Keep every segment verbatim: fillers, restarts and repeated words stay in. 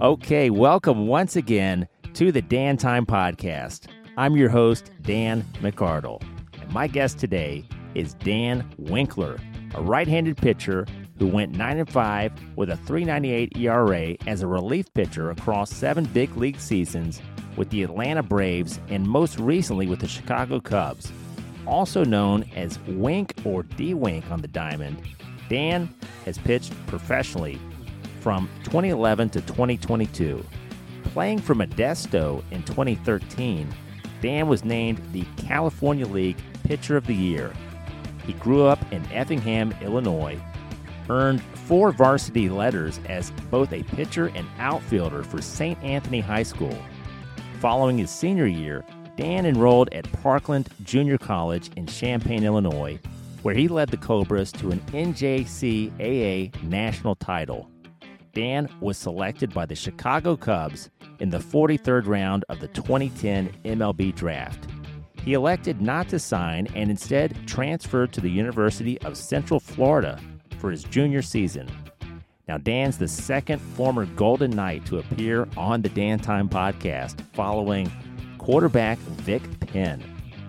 Okay, welcome once again to the Dan Time Podcast. I'm your host, Dan McArdle, and my guest today is Dan Winkler, a right-handed pitcher who went nine and five with a three ninety-eight E R A as a relief pitcher across seven big league seasons with the Atlanta Braves and most recently with the Chicago Cubs. Also known as Wink or D-Wink on the diamond, Dan has pitched professionally from twenty eleven to twenty twenty-two. Playing for Modesto in twenty thirteen, Dan was named the California League Pitcher of the Year. He grew up in Effingham, Illinois, earned four varsity letters as both a pitcher and outfielder for Saint Anthony High School. Following his senior year, Dan enrolled at Parkland Junior College in Champaign, Illinois, where he led the Cobras to an N J C A A national title. Dan was selected by the Chicago Cubs in the forty-third round of the twenty ten M L B draft. He elected not to sign and instead transferred to the University of Central Florida for his junior season. Now, Dan's the second former Golden Knight to appear on the Dan Time Podcast, following quarterback Vic Penn.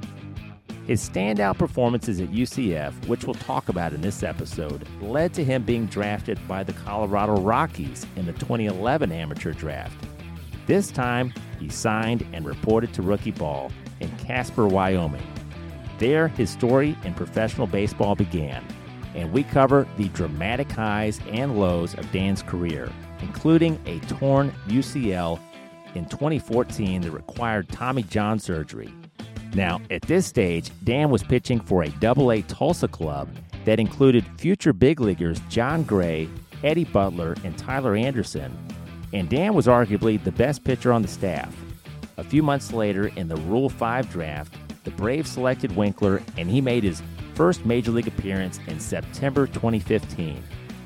His standout performances at U C F, which we'll talk about in this episode, led to him being drafted by the Colorado Rockies in the twenty eleven amateur draft. This time, he signed and reported to rookie ball in Casper, Wyoming. There, his story in professional baseball began, and we cover the dramatic highs and lows of Dan's career, including a torn U C L in twenty fourteen that required Tommy John surgery. Now, at this stage, Dan was pitching for a double A Tulsa club that included future big leaguers John Gray, Eddie Butler, and Tyler Anderson, and Dan was arguably the best pitcher on the staff. A few months later, in the Rule five draft, the Braves selected Winkler, and he made his first Major League appearance in September twenty fifteen.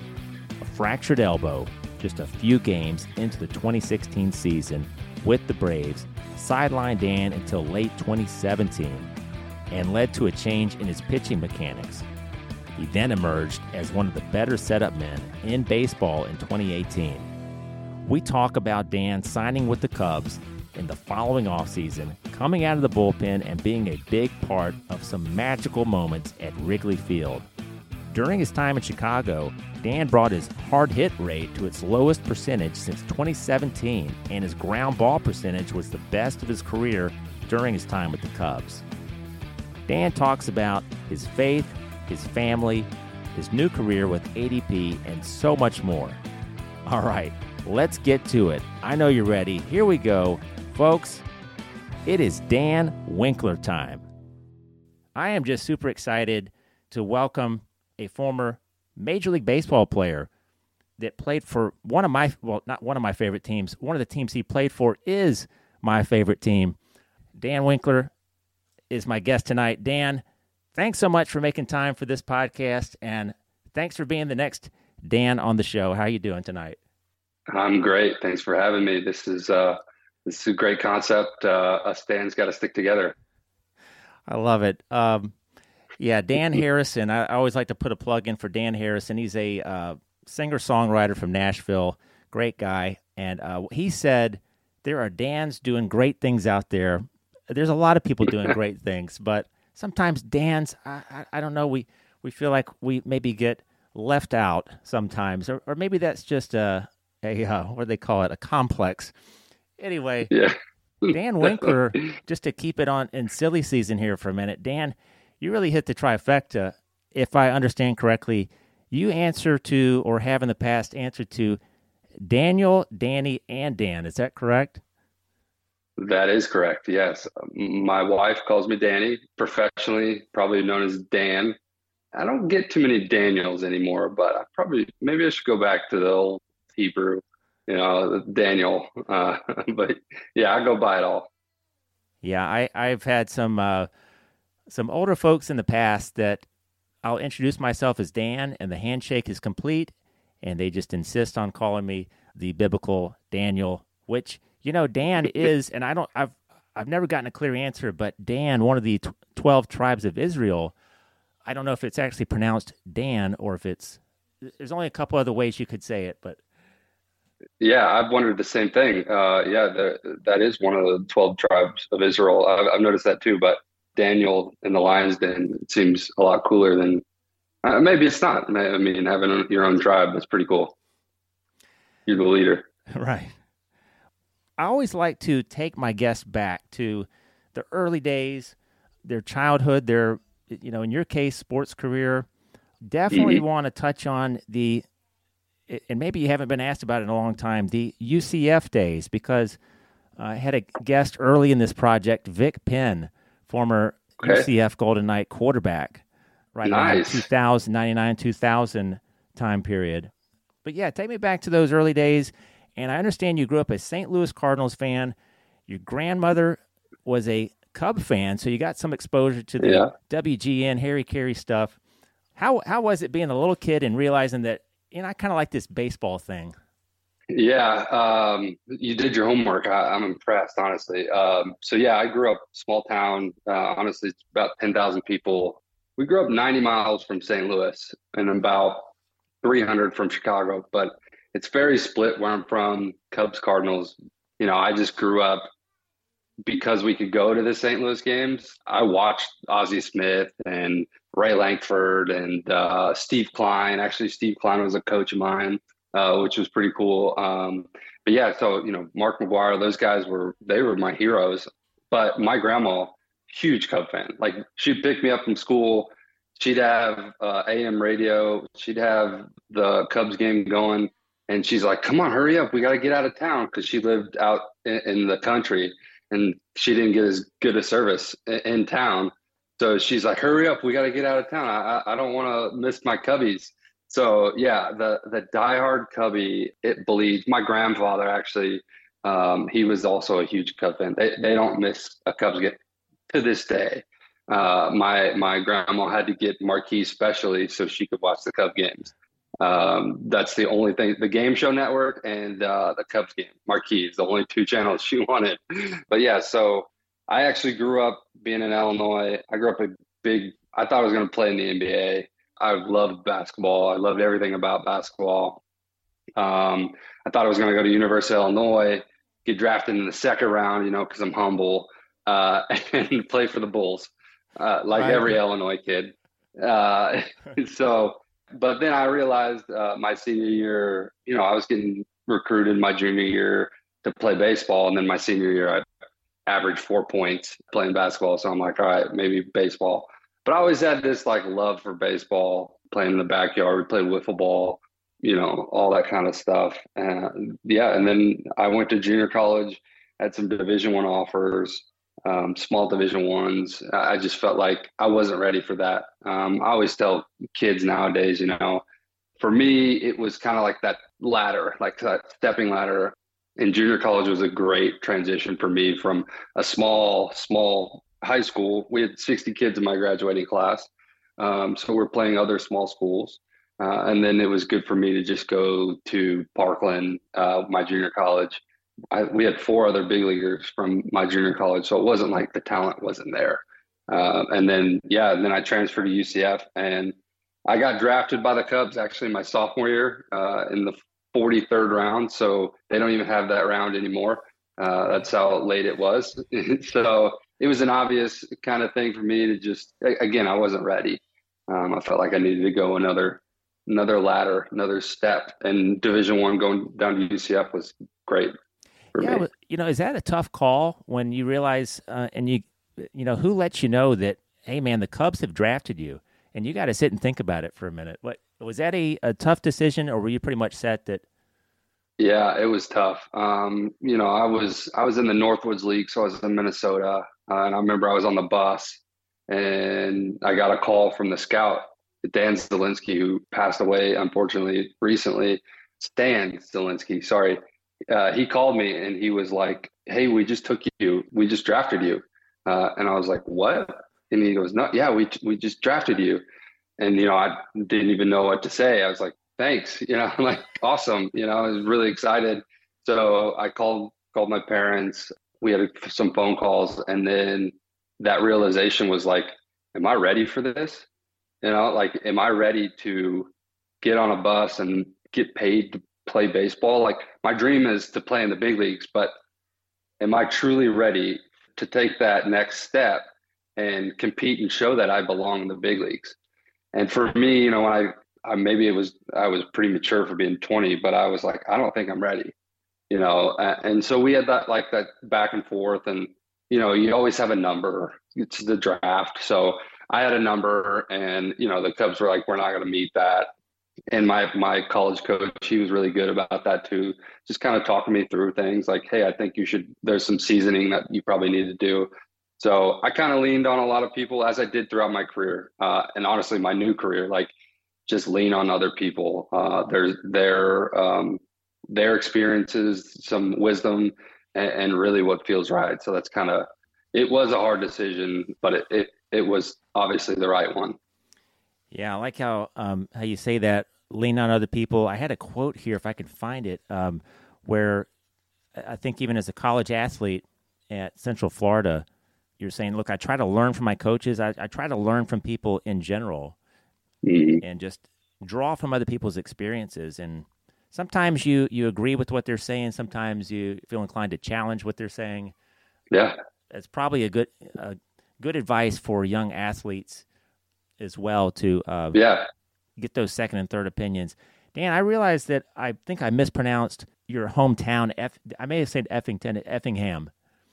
A fractured elbow, just a few games into the twenty sixteen season with the Braves, sidelined Dan until late twenty seventeen and led to a change in his pitching mechanics. He then emerged as one of the better setup men in baseball in twenty eighteen. We talk about Dan signing with the Cubs in the following offseason, coming out of the bullpen and being a big part of some magical moments at Wrigley Field. During his time in Chicago, Dan brought his hard hit rate to its lowest percentage since twenty seventeen, and his ground ball percentage was the best of his career during his time with the Cubs. Dan talks about his faith, his family, his new career with A D P, and so much more. All right, let's get to it. I know you're ready. Here we go. Folks, it is Dan Winkler time. I am just super excited to welcome a former Major League Baseball player that played for one of my, well, not one of my favorite teams. One of the teams he played for is my favorite team. Dan Winkler is my guest tonight. Dan, thanks so much for making time for this podcast, and thanks for being the next Dan on the show. How are you doing tonight? I'm great. Thanks for having me. This is uh, this is a great concept. Uh, us Dan's got to stick together. I love it. Um, Yeah, Dan Harrison. I, I always like to put a plug in for Dan Harrison. He's a uh, singer-songwriter from Nashville, great guy. And uh, he said there are Dans doing great things out there. There's a lot of people doing great things, but sometimes Dans, I, I, I don't know, we, we feel like we maybe get left out sometimes, or, or maybe that's just a, a uh, what do they call it, a complex. Anyway, yeah. Dan Winkler, just to keep it on in silly season here for a minute, Dan, you really hit the trifecta. If I understand correctly, you answer to, or have in the past answered to, Daniel, Danny, and Dan. Is that correct? That is correct, yes. My wife calls me Danny, professionally, probably known as Dan. I don't get too many Daniels anymore, but I probably, maybe I should go back to the old Hebrew, you know, Daniel. Uh, but yeah, I go by it all. Yeah, I, I've had some... Uh, Some older folks in the past that I'll introduce myself as Dan, and the handshake is complete, and they just insist on calling me the biblical Daniel, which, you know, Dan is, and I don't, I've, I've never gotten a clear answer, but Dan, one of the twelve tribes of Israel, I don't know if it's actually pronounced Dan or if it's, there's only a couple other ways you could say it, but Yeah, I've wondered the same thing. Uh, yeah, the, that is one of the twelve tribes of Israel. I've, I've noticed that too. But Daniel in the lion's den, it seems a lot cooler than uh, maybe it's not. I mean, having your own tribe is pretty cool. You're the leader. Right. I always like to take my guests back to the early days, their childhood, their, you know, in your case, sports career. Definitely hmm want to touch on the, and maybe you haven't been asked about it in a long time, the U C F days, because I had a guest early in this project, Vic Penn, former Okay. U C F Golden Knight quarterback, right around two Nice. thousand, ninety-nine, two thousand time period. But yeah, take me back to those early days. And I understand you grew up a Saint Louis Cardinals fan. Your grandmother was a Cub fan, so you got some exposure to the Yeah. W G N, Harry Carey stuff. How how was it being a little kid and realizing that, you know, I kind of like this baseball thing? Yeah. Um, you did your homework. I, I'm impressed, honestly. Um, so yeah, I grew up small town. Uh, honestly, it's about ten thousand people. We grew up ninety miles from Saint Louis and about three hundred from Chicago, but it's very split where I'm from. Cubs, Cardinals. You know, I just grew up because we could go to the Saint Louis games. I watched Ozzie Smith and Ray Lankford and uh, Steve Klein. Actually, Steve Klein was a coach of mine, uh, which was pretty cool. Um, but yeah, so you know, Mark McGuire, those guys were they were my heroes. But my grandma, huge Cub fan. Like she'd pick me up from school. She'd have uh, A M radio. She'd have the Cubs game going, and she's like, "Come on, hurry up! We got to get out of town," because she lived out in, in the country and she didn't get as good a service in, in town. So she's like, "Hurry up! We got to get out of town. I I, I don't want to miss my Cubbies." So yeah, the the diehard Cubby, it bleeds. My grandfather actually, um, he was also a huge Cub fan. They they don't miss a Cubs game to this day. Uh, my my grandma had to get Marquee specially so she could watch the Cub games. Um, that's the only thing. The Game Show Network and uh, the Cubs game, Marquee, is the only two channels she wanted. But yeah, so I actually grew up being in Illinois. I grew up a big. I thought I was going to play in the N B A. I loved basketball. I loved everything about basketball. Um, I thought I was going to go to University of Illinois, get drafted in the second round, you know, because I'm humble, uh, and play for the Bulls, uh, like Right. every Illinois kid. Uh, so, but then I realized uh, my senior year, you know, I was getting recruited my junior year to play baseball, and then my senior year, I averaged four points playing basketball. So I'm like, all right, maybe baseball. But I always had this like love for baseball, playing in the backyard. We played wiffle ball, you know, all that kind of stuff. Uh, yeah, and then I went to junior college, had some Division One offers, um, small Division Ones. I I just felt like I wasn't ready for that. Um, I always tell kids nowadays, you know, for me, it was kind of like that ladder, like that stepping ladder. And junior college was a great transition for me from a small, small high school. We had sixty kids in my graduating class. Um, so we're playing other small schools. Uh, and then it was good for me to just go to Parkland, uh, my junior college. I, we had four other big leaguers from my junior college, so it wasn't like the talent wasn't there. Uh, and then, yeah, then I transferred to U C F, and I got drafted by the Cubs actually my sophomore year uh, in the forty-third round. So they don't even have that round anymore. Uh, that's how late it was. So it was an obvious kind of thing for me to just, again, I wasn't ready. Um, I felt like I needed to go another another ladder, another step. And Division One going down to U C F was great for Yeah, me. but, you know, is that a tough call when you realize, uh, and you, you know, who lets you know that, hey, man, the Cubs have drafted you, and you got to sit and think about it for a minute. What was that a, a tough decision, or were you pretty much set that? Yeah, it was tough. Um, you know, I was I was in the Northwoods League, so I was in Minnesota, uh, and I remember I was on the bus, and I got a call from the scout, Dan Zielinski, who passed away unfortunately recently. Stan Zielinski, sorry. Uh, he called me and he was like, "Hey, we just took you. We just drafted you." Uh, and I was like, "What?" And he goes, "No, yeah, we we just drafted you." And you know, I didn't even know what to say. I was like, "Thanks," you know, I'm like, "Awesome," you know, I was really excited. So I called called my parents. We had some phone calls, and then that realization was like, "Am I ready for this?" You know, like, am I ready to get on a bus and get paid play baseball. Like my dream is to play in the big leagues, but am I truly ready to take that next step and compete and show that I belong in the big leagues? And for me, you know, when I, I maybe it was I was pretty mature for being twenty, but I was like, I don't think I'm ready, you know. And so we had that like that back and forth, and you know, you always have a number. It's the draft, so I had a number, and you know, the Cubs were like, we're not going to meet that. And my my college coach, he was really good about that too. Just kind of talking me through things like, hey, I think you should. There's some seasoning that you probably need to do. So I kind of leaned on a lot of people, as I did throughout my career, uh, and honestly, my new career. Like, just lean on other people. Uh, there's their um, their experiences, some wisdom, and, and really what feels right. So that's kind of. It was a hard decision, but it, it it was obviously the right one. Yeah, I like how um, how you say that, lean on other people. I had a quote here, if I could find it, um, where I think even as a college athlete at Central Florida, you're saying, look, I try to learn from my coaches. I, I try to learn from people in general mm-hmm. and just draw from other people's experiences. And sometimes you, you agree with what they're saying. Sometimes you feel inclined to challenge what they're saying. Yeah. That's probably a good uh, good advice for young athletes as well to uh, yeah. get those second and third opinions. Dan, I realized that I think I mispronounced your hometown. F- I may have said Effington, Effingham.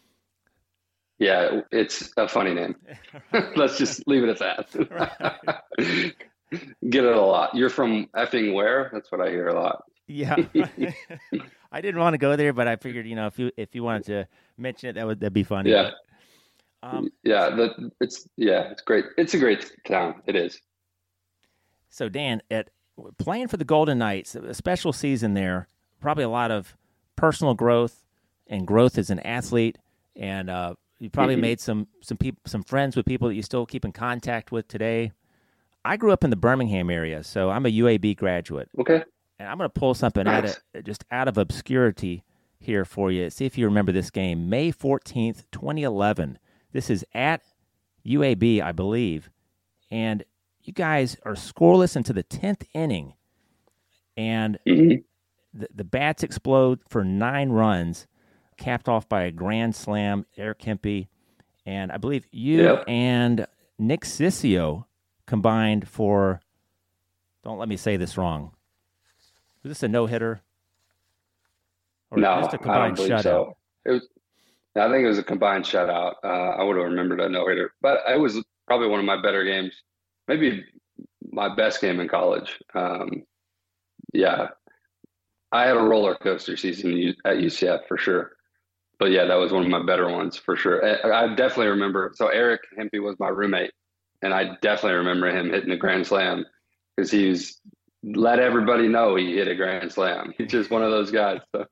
Yeah, it's a funny name. Let's just leave it at that. Right. Get it a lot. You're from effing where? That's what I hear a lot. Yeah. I didn't want to go there, but I figured, you know, if you if you wanted to mention it, that would that'd be funny. Yeah. But, um, yeah, the, it's yeah, it's great. It's a great town. It is. So Dan, at playing for the Golden Knights, a special season there, probably a lot of personal growth and growth as an athlete, and uh, you probably mm-hmm. made some some people some friends with people that you still keep in contact with today. I grew up in the Birmingham area, so I'm a U A B graduate. Okay. And I'm going to pull something nice. out of just out of obscurity here for you. See if you remember this game, May fourteenth, twenty eleven. This is at U A B, I believe, and you guys are scoreless into the tenth inning, and mm-hmm. the, the bats explode for nine runs, capped off by a grand slam, Eric Hempe, and I believe you yep. and Nick Sissio combined for, don't let me say this wrong, was this a no-hitter? Or no, just a combined I don't believe shutout? So. It was, I think it was a combined shutout. Uh, I would have remembered a no-hitter, but it was probably one of my better games. Maybe my best game in college. Um, yeah, I had a roller coaster season at U C F for sure. But yeah, that was one of my better ones for sure. I definitely remember. So Eric Hempe was my roommate, and I definitely remember him hitting a grand slam because he was let everybody know he hit a grand slam. He's just one of those guys. So.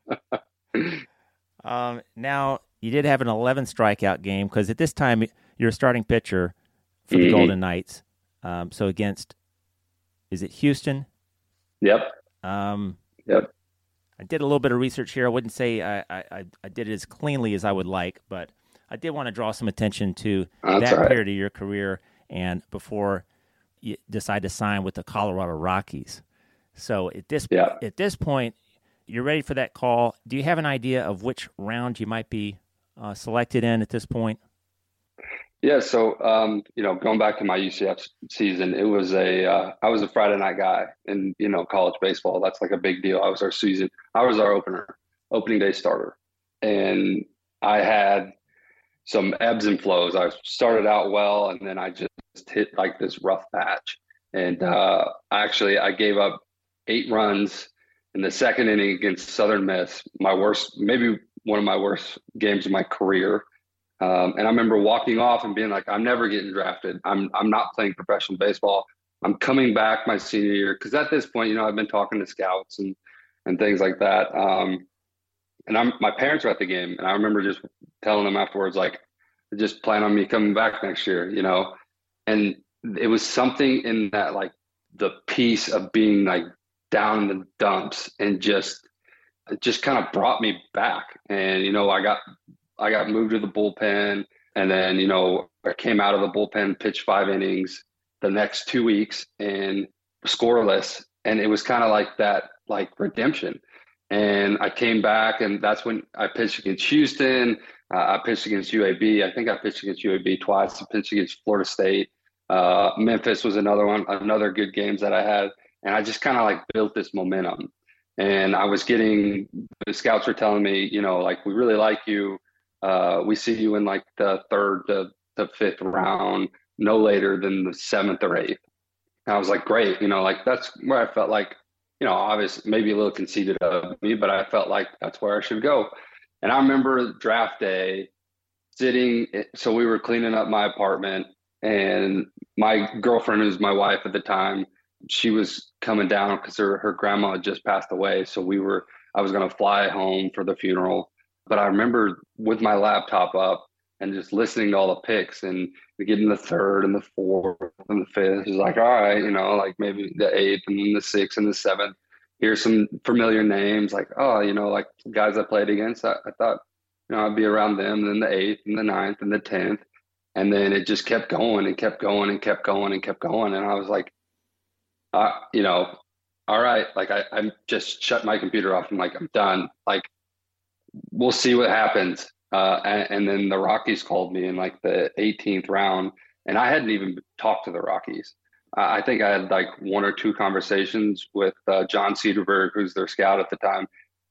um, now you did have an eleven strikeout game because at this time you're a starting pitcher for the mm-hmm. Golden Knights. Um, so against, is it Houston? Yep. Um, yep. I did a little bit of research here. I wouldn't say I, I, I did it as cleanly as I would like, but I did want to draw some attention to That's that right. period of your career and before you decide to sign with the Colorado Rockies. So at this yeah. at this point, you're ready for that call. Do you have an idea of which round you might be uh, selected in at this point? Yeah, so um, you know, going back to my U C F season, it was a uh, I was a Friday night guy in you know college baseball. That's like a big deal. I was our season. I was our opener, opening day starter, and I had some ebbs and flows. I started out well, and then I just hit like this rough patch. And uh, actually, I gave up eight runs in the second inning against Southern Miss. My worst, maybe one of my worst games of my career. Um, and I remember walking off and being like, I'm never getting drafted. I'm I'm not playing professional baseball. I'm coming back my senior year. Because at this point, you know, I've been talking to scouts and, and things like that. Um, and I'm my parents were at the game. And I remember just telling them afterwards, like, just plan on me coming back next year, you know. And it was something in that, like, the piece of being, like, down in the dumps and just it just kind of brought me back. And, you know, I got – I got moved to the bullpen, and then, you know, I came out of the bullpen, pitched five innings the next two weeks and scoreless. and it was kind of like that, like redemption. And I came back, and that's when I pitched against Houston. Uh, I pitched against U A B. I think I pitched against U A B twice. I pitched against Florida State. Uh, Memphis was another one, another good games that I had. And I just kind of like built this momentum. And I was getting, the scouts were telling me, you know, like, we really like you. Uh, we see you in like the third to the fifth round, no later than the seventh or eighth. And I was like, great. You know, like, that's where I felt like, you know, obviously maybe a little conceited of me, but I felt like that's where I should go. And I remember draft day sitting. So we were cleaning up my apartment, and my girlfriend, who's my wife at the time, she was coming down because her, her grandma had just passed away. So we were, I was going to fly home for the funeral. But I remember with my laptop up and just listening to all the picks, and getting the third and the fourth and the fifth. It's like, all right, you know, like maybe the eighth and then the sixth and the seventh. Here's some familiar names, like, oh, you know, like guys I played against. I, I thought, you know, I'd be around them. And then the eighth and the ninth and the tenth. And then it just kept going and kept going and kept going and kept going. And I was like, uh, you know, all right, like I, I just shut my computer off. I'm like, I'm done. Like, we'll see what happens. Uh, and, and then the Rockies called me in like the eighteenth round, and I hadn't even talked to the Rockies. Uh, I think I had like one or two conversations with uh, John Cedarberg, who's their scout at the time.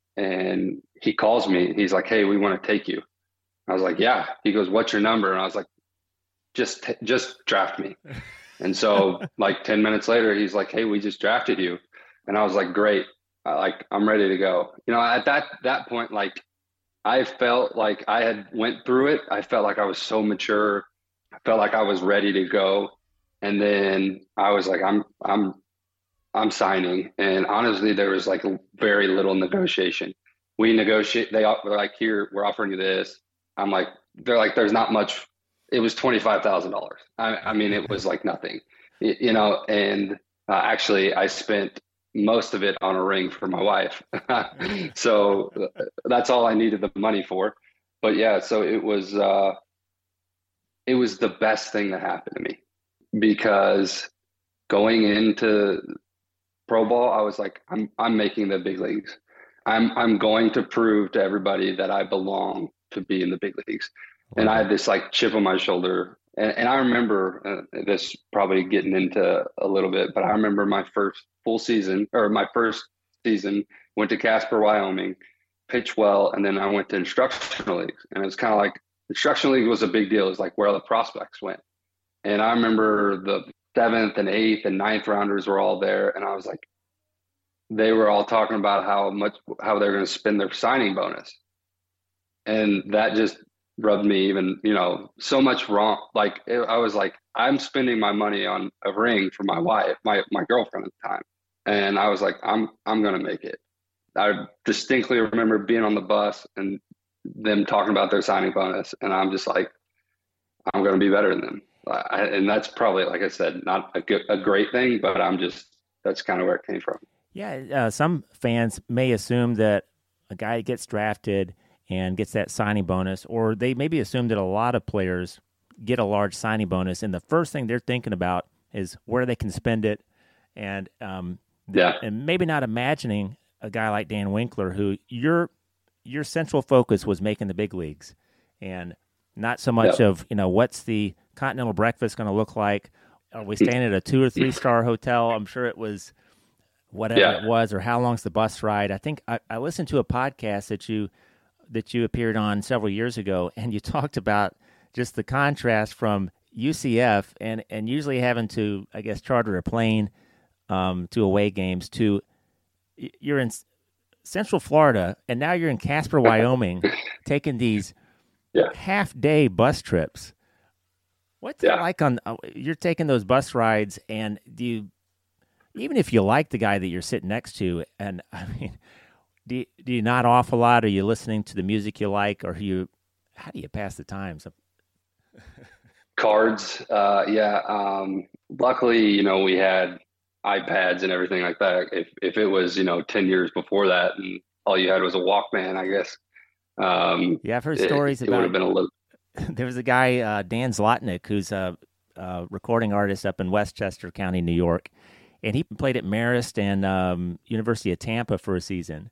And he calls me. He's like, hey, we want to take you. I was like, yeah. He goes, what's your number? And I was like, just, t- just draft me. And so like ten minutes later, he's like, hey, we just drafted you. And I was like, great. I, like, I'm ready to go. You know, at that, that point, like, I felt like I had went through it. I felt like I was so mature. I felt like I was ready to go. And then I was like, I'm, I'm, I'm signing. And honestly, there was like very little negotiation. We negotiate. They they're like, here, we're offering you this. I'm like, they're like, there's not much. It was twenty-five thousand dollars. I, I mean, it was like nothing, you know. And uh, actually, I spent most of it on a ring for my wife. So that's all I needed the money for. But yeah, so it was, uh, it was the best thing that happened to me, because going into pro ball, I was like, I'm, I'm making the big leagues. I'm, I'm going to prove to everybody that I belong to be in the big leagues. And I had this like chip on my shoulder. And, and I remember uh, this probably getting into a little bit, but I remember my first full season, or my first season, went to Casper, Wyoming, pitched well, and then I went to instructional leagues. And it was kind of like, instructional league was a big deal. It was like where the prospects went. And I remember the seventh and eighth and ninth rounders were all there. And I was like, they were all talking about how much, how they're going to spend their signing bonus. And that just rubbed me even, you know, so much wrong. Like it, I was like, I'm spending my money on a ring for my wife, my, my girlfriend at the time. And I was like, I'm, I'm going to make it. I distinctly remember being on the bus and them talking about their signing bonus. And I'm just like, I'm going to be better than them. I, and that's probably, like I said, not a good, a great thing, but I'm just, that's kind of where it came from. Yeah. Uh, some fans may assume that a guy gets drafted and gets that signing bonus, or they maybe assume that a lot of players get a large signing bonus, and the first thing they're thinking about is where they can spend it, and um, yeah, and maybe not imagining a guy like Dan Winkler, who your your central focus was making the big leagues, and not so much yeah. of, you know, what's the continental breakfast going to look like? Are we staying at a two or three star hotel? I'm sure it was whatever yeah. it was, or how long's the bus ride? I think I, I listened to a podcast that you. that you appeared on several years ago, and you talked about just the contrast from U C F and, and usually having to, I guess, charter a plane um, to away games to you're in Central Florida, and now you're in Casper, Wyoming, taking these yeah. half-day bus trips. What's yeah. it like on uh, you're taking those bus rides, and do you, even if you like the guy that you're sitting next to, and I mean, Do you, do you nod off a lot? Are you listening to the music you like, or you? How do you pass the time? So... Cards, uh, yeah. Um, luckily, you know, we had iPads and everything like that. If if it was, you know, ten years before that, and all you had was a Walkman, I guess. Um, yeah, I've heard stories it, about. It would have been a little. There was a guy, uh, Dan Zlotnick, who's a, a recording artist up in Westchester County, New York, and he played at Marist and um, University of Tampa for a season,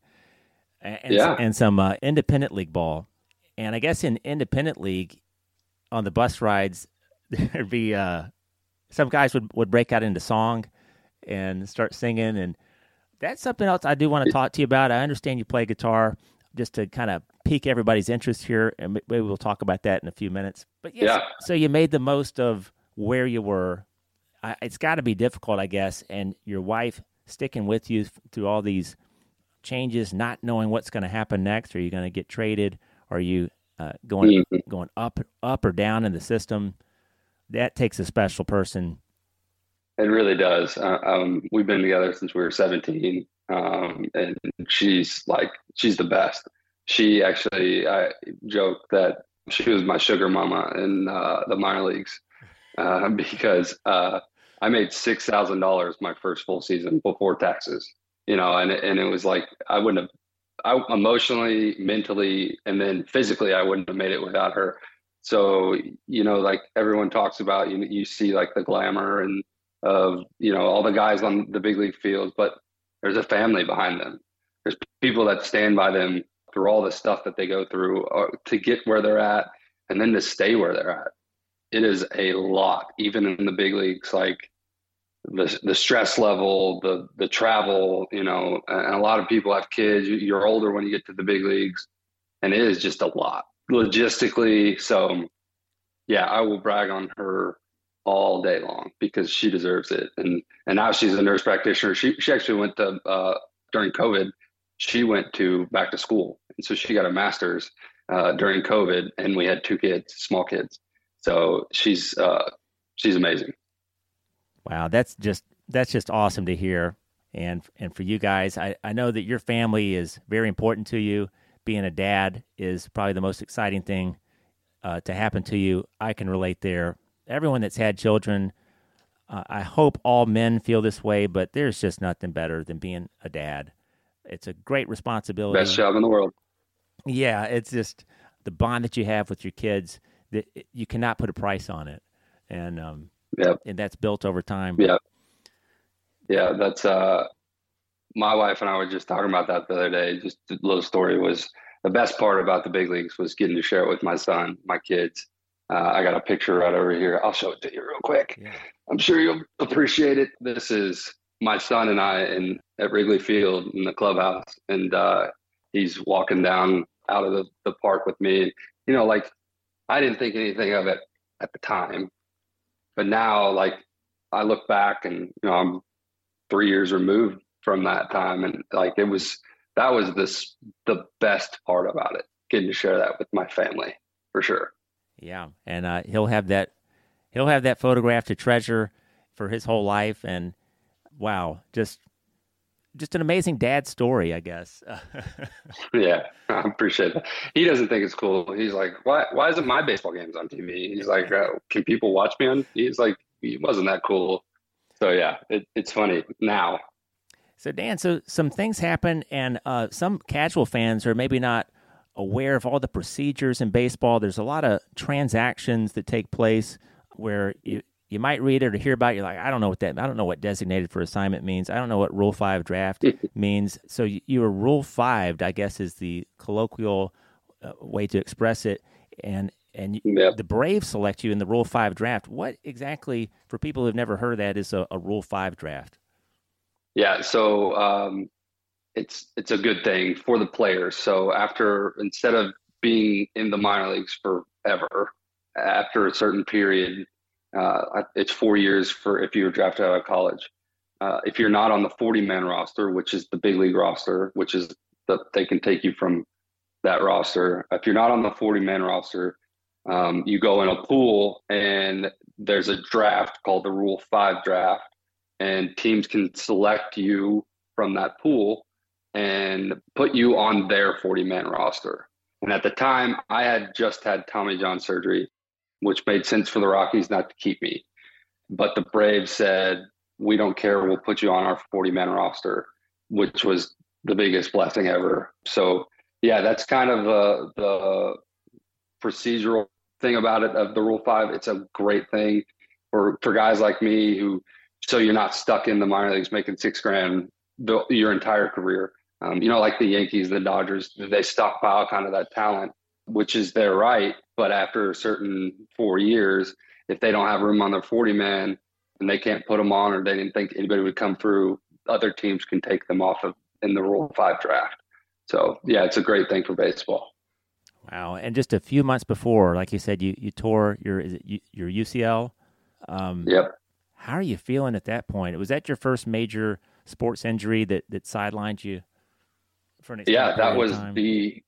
and, Yeah. and some uh, independent league ball. And I guess in independent league, on the bus rides, there'd be uh, some guys would, would break out into song and start singing, and that's something else I do want to talk to you about. I understand you play guitar, just to kind of pique everybody's interest here, and maybe we'll talk about that in a few minutes. But yes, Yeah. So you made the most of where you were. I, it's got to be difficult, I guess, and your wife sticking with you through all these changes, not knowing what's going to happen next. Are you going to get traded? Are you uh, going mm-hmm. going up up or down in the system? That takes a special person. It really does. Uh, um, we've been together since we were seventeen, um, and she's like, she's the best. She actually, I joke that she was my sugar mama in uh, the minor leagues uh, because uh, I made six thousand dollars my first full season before taxes, you know, and, and it was like, I wouldn't have, I emotionally, mentally, and then physically, I wouldn't have made it without her. So, you know, like everyone talks about, you you see like the glamour and of, you know, all the guys on the big league fields, but there's a family behind them. There's people that stand by them through all the stuff that they go through uh, to get where they're at and then to stay where they're at. It is a lot, even in the big leagues, like the the stress level, the the travel, you know, and a lot of people have kids. You're older when you get to the big leagues, and it is just a lot logistically. So yeah, I will brag on her all day long because she deserves it. And and now she's a nurse practitioner. She she actually went to uh, during COVID. She went to back to school, and so she got a master's uh, during COVID. And we had two kids, small kids. So she's uh, she's amazing. Wow, that's just that's just awesome to hear. And and for you guys, I, I know that your family is very important to you. Being a dad is probably the most exciting thing uh, to happen to you. I can relate there. Everyone that's had children, uh, I hope all men feel this way, but there's just nothing better than being a dad. It's a great responsibility. Best job in the world. Yeah, it's just the bond that you have with your kids, that you cannot put a price on it. And um, yep. and that's built over time. Yeah. Yeah, that's uh, my wife and I were just talking about that the other day. Just a little story was the best part about the big leagues was getting to share it with my son, my kids. Uh, I got a picture right over here. I'll show it to you real quick. Yeah. I'm sure you'll appreciate it. This is my son and I in at Wrigley Field in the clubhouse, and uh, he's walking down out of the, the park with me. You know, like I didn't think anything of it at the time, but now, like I look back and you know I'm three years removed from that time, and like it was that was this the best part about it, getting to share that with my family for sure. Yeah, and uh, he'll have that he'll have that photograph to treasure for his whole life. And wow, just just an amazing dad story, I guess. Yeah, I appreciate that. He doesn't think it's cool. He's like, why Why isn't my baseball games on T V? He's like, uh, can people watch me on? He's like, it wasn't that cool. So yeah, it, it's funny now. So Dan, so some things happen, and uh, some casual fans are maybe not aware of all the procedures in baseball. There's a lot of transactions that take place where you you might read it or hear about it. You're like, I don't know what that, I don't know what designated for assignment means. I don't know what Rule five draft means. So you, you were Rule five, I guess is the colloquial uh, way to express it. And and yep. the Braves select you in the Rule five draft. What exactly, for people who've never heard of that, is a, a Rule five draft? Yeah, so um, it's it's a good thing for the players. So after, instead of being in the minor leagues forever, after a certain period, uh, it's four years for if you're drafted out of college. Uh, if you're not on the forty-man roster, which is the big league roster, which is the they can take you from that roster. If you're not on the forty-man roster, um, you go in a pool, and there's a draft called the Rule five draft. And teams can select you from that pool and put you on their forty-man roster. And at the time, I had just had Tommy John surgery, which made sense for the Rockies not to keep me. But the Braves said, we don't care, we'll put you on our forty-man roster, which was the biggest blessing ever. So, yeah, that's kind of uh, the procedural thing about it, of the Rule five. It's a great thing for, for guys like me who so you're not stuck in the minor leagues making six grand the, your entire career. Um, you know, like the Yankees, the Dodgers, they stockpile kind of that talent, which is their right. But after a certain four years, if they don't have room on their forty man and they can't put them on, or they didn't think anybody would come through, other teams can take them off of in the Rule five draft. So, yeah, it's a great thing for baseball. Wow. And just a few months before, like you said, you, you tore your is it U, your U C L. Um, yep. How are you feeling at that point? Was that your first major sports injury that, that sidelined you for an extended Yeah, that period of was time? the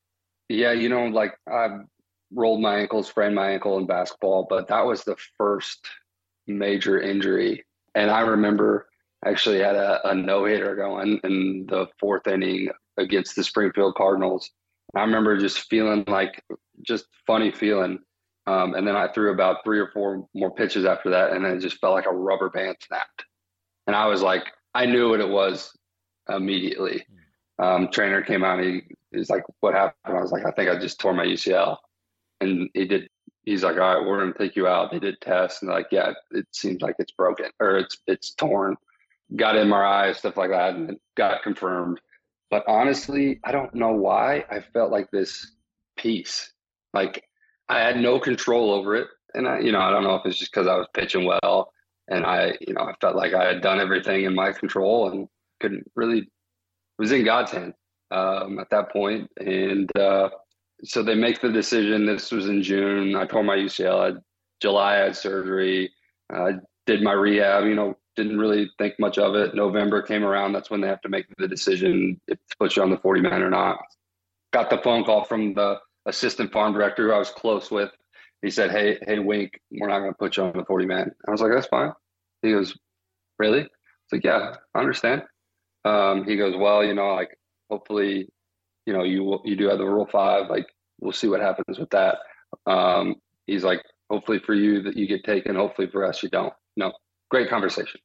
– yeah, you know, like I rolled my ankle, sprained my ankle in basketball, but that was the first major injury. And I remember actually had a, a no-hitter going in the fourth inning against the Springfield Cardinals. I remember just feeling like just funny feeling. Um, and then I threw about three or four more pitches after that, and then it just felt like a rubber band snapped. And I was like, I knew what it was immediately. Um, trainer came out and he he's like, what happened? I was like, I think I just tore my U C L. And he did, he's like, all right, we're going to take you out. They did tests and they're like, yeah, it seems like it's broken or it's, it's torn. Got M R I, stuff like that, and it got confirmed. But honestly, I don't know why I felt like this peace. Like I had no control over it. And I, you know, I don't know if it's just because I was pitching well and I, you know, I felt like I had done everything in my control and couldn't really, it was in God's hand um, at that point. And uh, so they make the decision. This was in June. I tore my U C L. I, July, I had surgery. I uh, did my rehab, you know, didn't really think much of it. November came around. That's when they have to make the decision if to put you on the forty man or not. Got the phone call from the assistant farm director who I was close with. He said, hey, hey, Wink, we're not going to put you on the forty man. I was like, that's fine. He goes, really? I was like, yeah, I understand. Um, he goes, well, you know, like hopefully, you know, you you do have the Rule five. Like, we'll see what happens with that. Um, he's like, hopefully for you that you get taken. Hopefully for us, you don't. No, great conversation.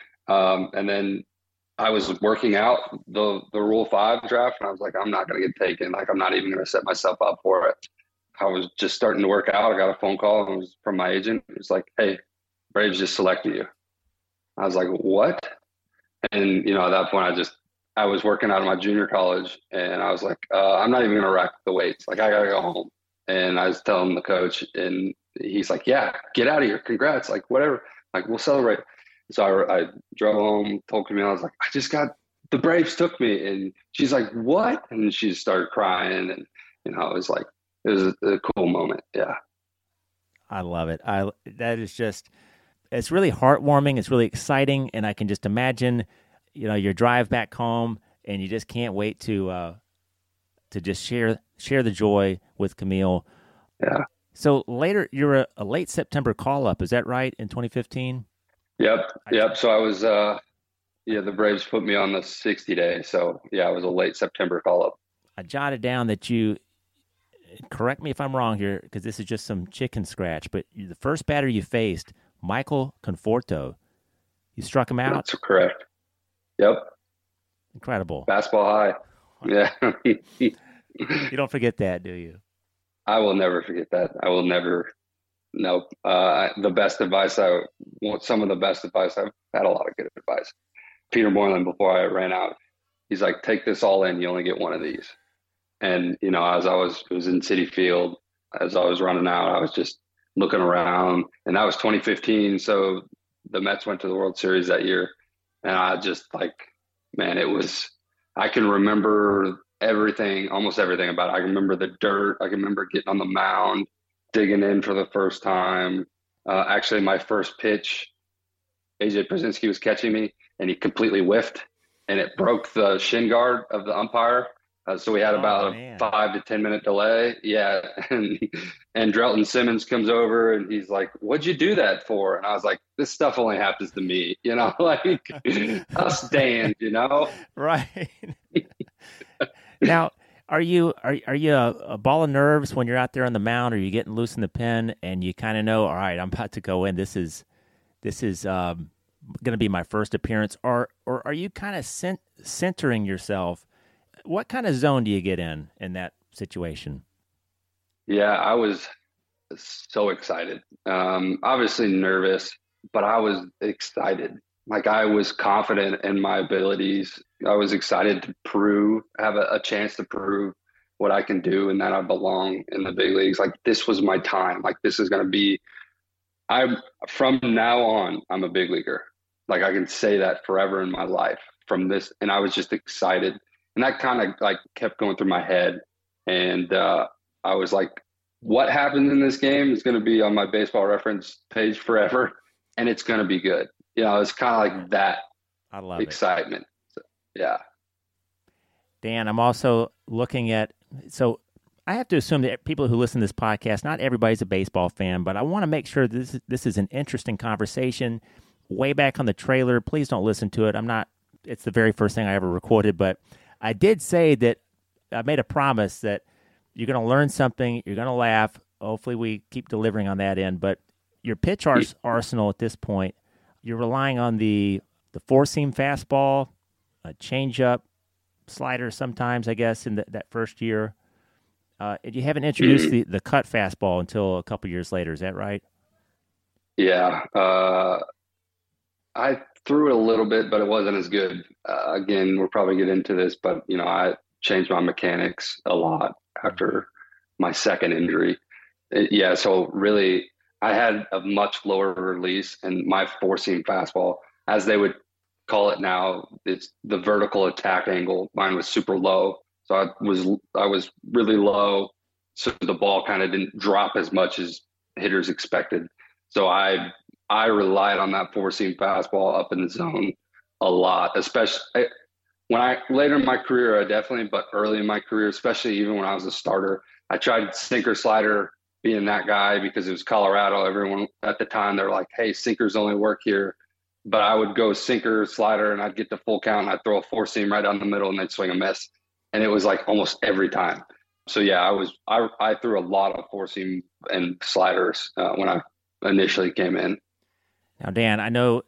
Um, and then I was working out the the Rule five draft, and I was like, I'm not going to get taken. Like, I'm not even going to set myself up for it. I was just starting to work out. I got a phone call and it was from my agent. It was like, hey, Braves just selected you. I was like, what? And, you know, at that point, I just, I was working out of my junior college and I was like, uh, I'm not even going to rack the weights. Like, I got to go home. And I was telling the coach and he's like, yeah, get out of here. Congrats. Like, whatever. Like, we'll celebrate. So I, I drove home, told Camille, I was like, I just got, the Braves took me. And she's like, what? And she started crying. And, you know, it was like, it was a, a cool moment. Yeah. I love it. I, that is just, it's really heartwarming. It's really exciting. And I can just imagine, you know, your drive back home and you just can't wait to, uh, to just share, share the joy with Camille. Yeah. So later, you're a, a late September call up. Is that right? In twenty fifteen? Yep. Yep. So I was, uh, yeah, the Braves put me on the sixty day. So yeah, it was a late September call up. I jotted down that you, correct me if I'm wrong here, because this is just some chicken scratch, but the first batter you faced, Michael Conforto, you struck him out? That's correct. Yep. Incredible. Basketball high. Yeah. You don't forget that, do you? I will never forget that. I will never. No. Uh, the best advice I want, some of the best advice. I've had a lot of good advice. Peter Moylan, before I ran out, he's like, take this all in. You only get one of these. And, you know, as I was, it was in Citi Field, as I was running out, I was just looking around, and that was twenty fifteen. So the Mets went to the World Series that year. And I just like, man, it was, I can remember everything, almost everything about it. I can remember the dirt. I can remember getting on the mound, digging in for the first time. Uh, actually, my first pitch, A J Brzezinski was catching me and he completely whiffed and it broke the shin guard of the umpire. Uh, so we had about oh, a man. five to ten minute delay. Yeah. And, and Drelton Simmons comes over and he's like, what'd you do that for? And I was like, this stuff only happens to me, you know, like I'll stand, you know? Right. Now, are you, are, are you a, a ball of nerves when you're out there on the mound, or are you getting loose in the pen and you kind of know, all right, I'm about to go in. This is, this is, um, going to be my first appearance, or, or are you kind of cent- centering yourself? What kind of zone do you get in in that situation? Yeah, I was so excited. Um, obviously nervous, but I was excited. like I was confident in my abilities. I was excited to prove, have a, a chance to prove what I can do and that I belong in the big leagues. Like this was my time. Like this is going to be, I from now on, I'm a big leaguer. Like I can say that forever in my life from this. And I was just excited. And that kind of like kept going through my head. And uh, I was like, what happens in this game is going to be on my baseball reference page forever. And it's going to be good. You know, it's kind of like that I love excitement. So, yeah. Dan, I'm also looking at, so I have to assume that people who listen to this podcast, not everybody's a baseball fan, but I want to make sure this, this is an interesting conversation. Way back on the trailer, please don't listen to it. I'm not, it's the very first thing I ever recorded, but I did say that I made a promise that you're going to learn something, you're going to laugh. Hopefully we keep delivering on that end, but your pitch ars- arsenal at this point, you're relying on the the four-seam fastball, a changeup, slider sometimes, I guess, in the, that first year. Uh, you haven't introduced the, the cut fastball until a couple years later. Is that right? Yeah. Uh, I threw it a little bit, but it wasn't as good. Uh, again, we'll probably get into this, but, you know, I changed my mechanics a lot after my second injury. It, yeah, so really I had a much lower release, and my four-seam fastball, as they would call it now, it's the vertical attack angle. Mine was super low, so I was I was really low, so the ball kind of didn't drop as much as hitters expected. So I I relied on that four-seam fastball up in the zone a lot, especially when I later in my career, I definitely, but early in my career, especially even when I was a starter, I tried sinker slider, being that guy because it was Colorado. Everyone at the time, they're like, hey, sinkers only work here. But I would go sinker, slider, and I'd get the full count, and I'd throw a four seam right down the middle, and they'd swing a miss. And it was like almost every time. So yeah, I was I I threw a lot of four seam and sliders uh, when I initially came in. Now, Dan, I know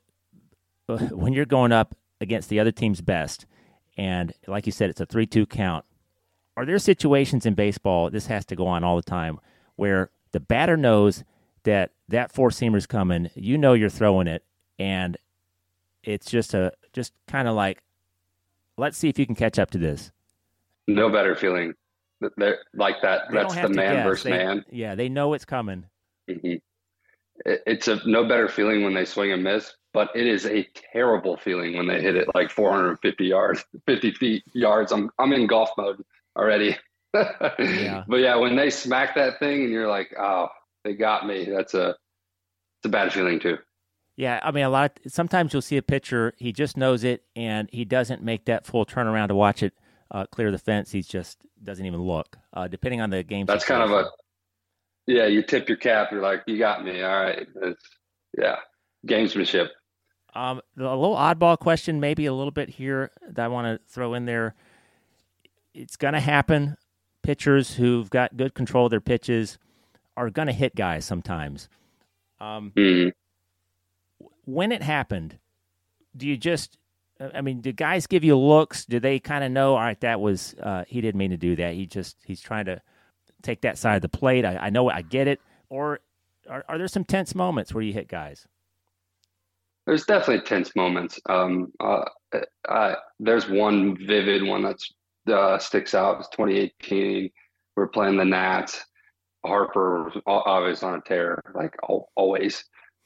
when you're going up against the other team's best, and like you said, it's a three two count. Are there situations in baseball, this has to go on all the time, where the batter knows that that four-seamer's coming, you know you're throwing it, and it's just a just kind of like, let's see if you can catch up to this. No better feeling. They're like that. They That's the man guess. versus they, man. Yeah, they know it's coming. Mm-hmm. It's a no better feeling when they swing and miss, but it is a terrible feeling when they hit it like four hundred fifty yards, fifty feet yards. I'm I'm in golf mode already. Yeah. But yeah, when they smack that thing and you're like, oh, they got me. That's a it's a bad feeling too. Yeah, I mean, a lot. Of, sometimes you'll see a pitcher, he just knows it, and he doesn't make that full turnaround to watch it uh, clear the fence. He just doesn't even look. Uh, depending on the game. That's situation. Kind of a yeah. You tip your cap. You're like, you got me. All right. It's, yeah, gamesmanship. Um, a little oddball question, maybe a little bit here that I want to throw in there. It's going to happen. Pitchers who've got good control of their pitches are going to hit guys sometimes. Um, mm-hmm. When it happened, do you just, I mean, do guys give you looks? Do they kind of know, all right, that was, uh, he didn't mean to do that. He just, he's trying to take that side of the plate. I, I know, I get it. Or are, are there some tense moments where you hit guys? There's definitely tense moments. Um, uh, I, there's one vivid one that's uh, sticks out. It's twenty eighteen. We're playing the Nats. Harper was always on a tear, like always.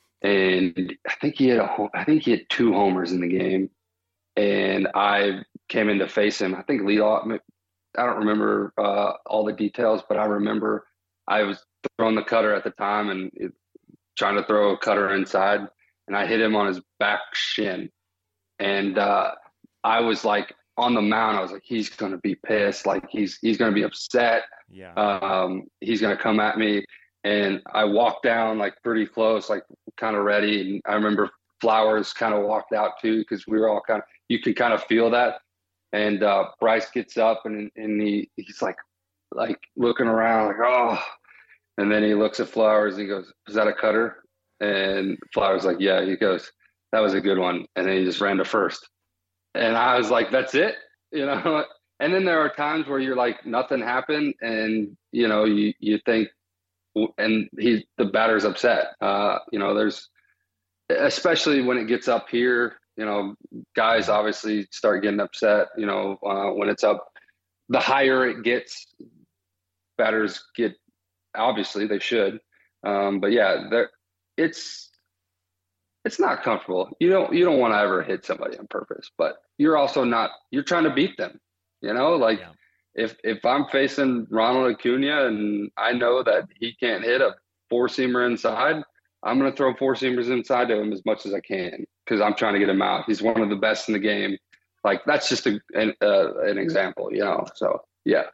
And I think he had a, I think he had two homers in the game. And I came in to face him. I think leadoff. I don't remember uh, all the details, but I remember I was throwing the cutter at the time and it, trying to throw a cutter inside, and I hit him on his back shin. And uh, I was like on the mound. I was like, he's going to be pissed. Like he's he's going to be upset. Yeah. Um, he's going to come at me. And I walked down like pretty close, like kind of ready. And I remember Flowers kind of walked out too, because we were all kind of, you can kind of feel that. And uh, Bryce gets up and and he he's like, like looking around like, oh. And then he looks at Flowers and he goes, is that a cutter? And Flowers like, yeah. He goes, that was a good one. And then he just ran to first. And I was like, that's it, you know? And then there are times where you're like, nothing happened. And, you know, you, you think, and he, the batter's upset. Uh, you know, there's, especially when it gets up here, You know, guys obviously start getting upset, you know, uh, when it's up. The higher it gets, batters get, obviously they should. Um, but yeah, there, it's it's not comfortable. You don't you don't want to ever hit somebody on purpose, but you're also not you're trying to beat them. You know, like Yeah. if if I'm facing Ronald Acuna and I know that he can't hit a four seamer inside, I'm going to throw four seamers inside to him as much as I can because I'm trying to get him out. He's one of the best in the game. Like that's just a, an uh, an example, you know. So yeah.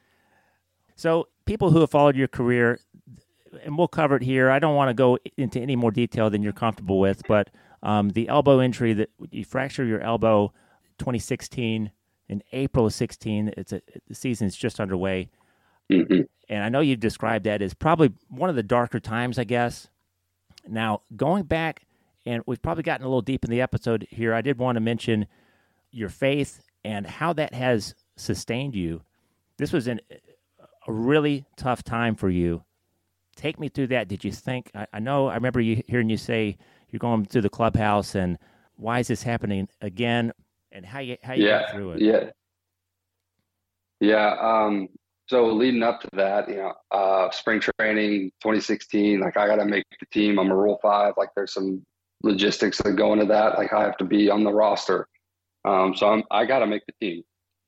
So people who have followed your career, and we'll cover it here. I don't want to go into any more detail than you're comfortable with, but um, the elbow injury that you fracture your elbow, twenty sixteen in April of sixteen. It's a the season's just underway, Mm-hmm. and I know you've described that as probably one of the darker times, I guess. Now going back, and we've probably gotten a little deep in the episode here. I did want to mention your faith and how that has sustained you. This was an, a really tough time for you. Take me through that. Did you think, I, I know, I remember you hearing you say you're going to the clubhouse and why is this happening again, and how you, how you Yeah. got through it. Yeah. Yeah. Um, so leading up to that, you know, uh, spring training, twenty sixteen, like I got to make the team. I'm a Rule Five. Like there's some logistics that go into that. Like I have to be on the roster. Um, so I'm, I got to make the team.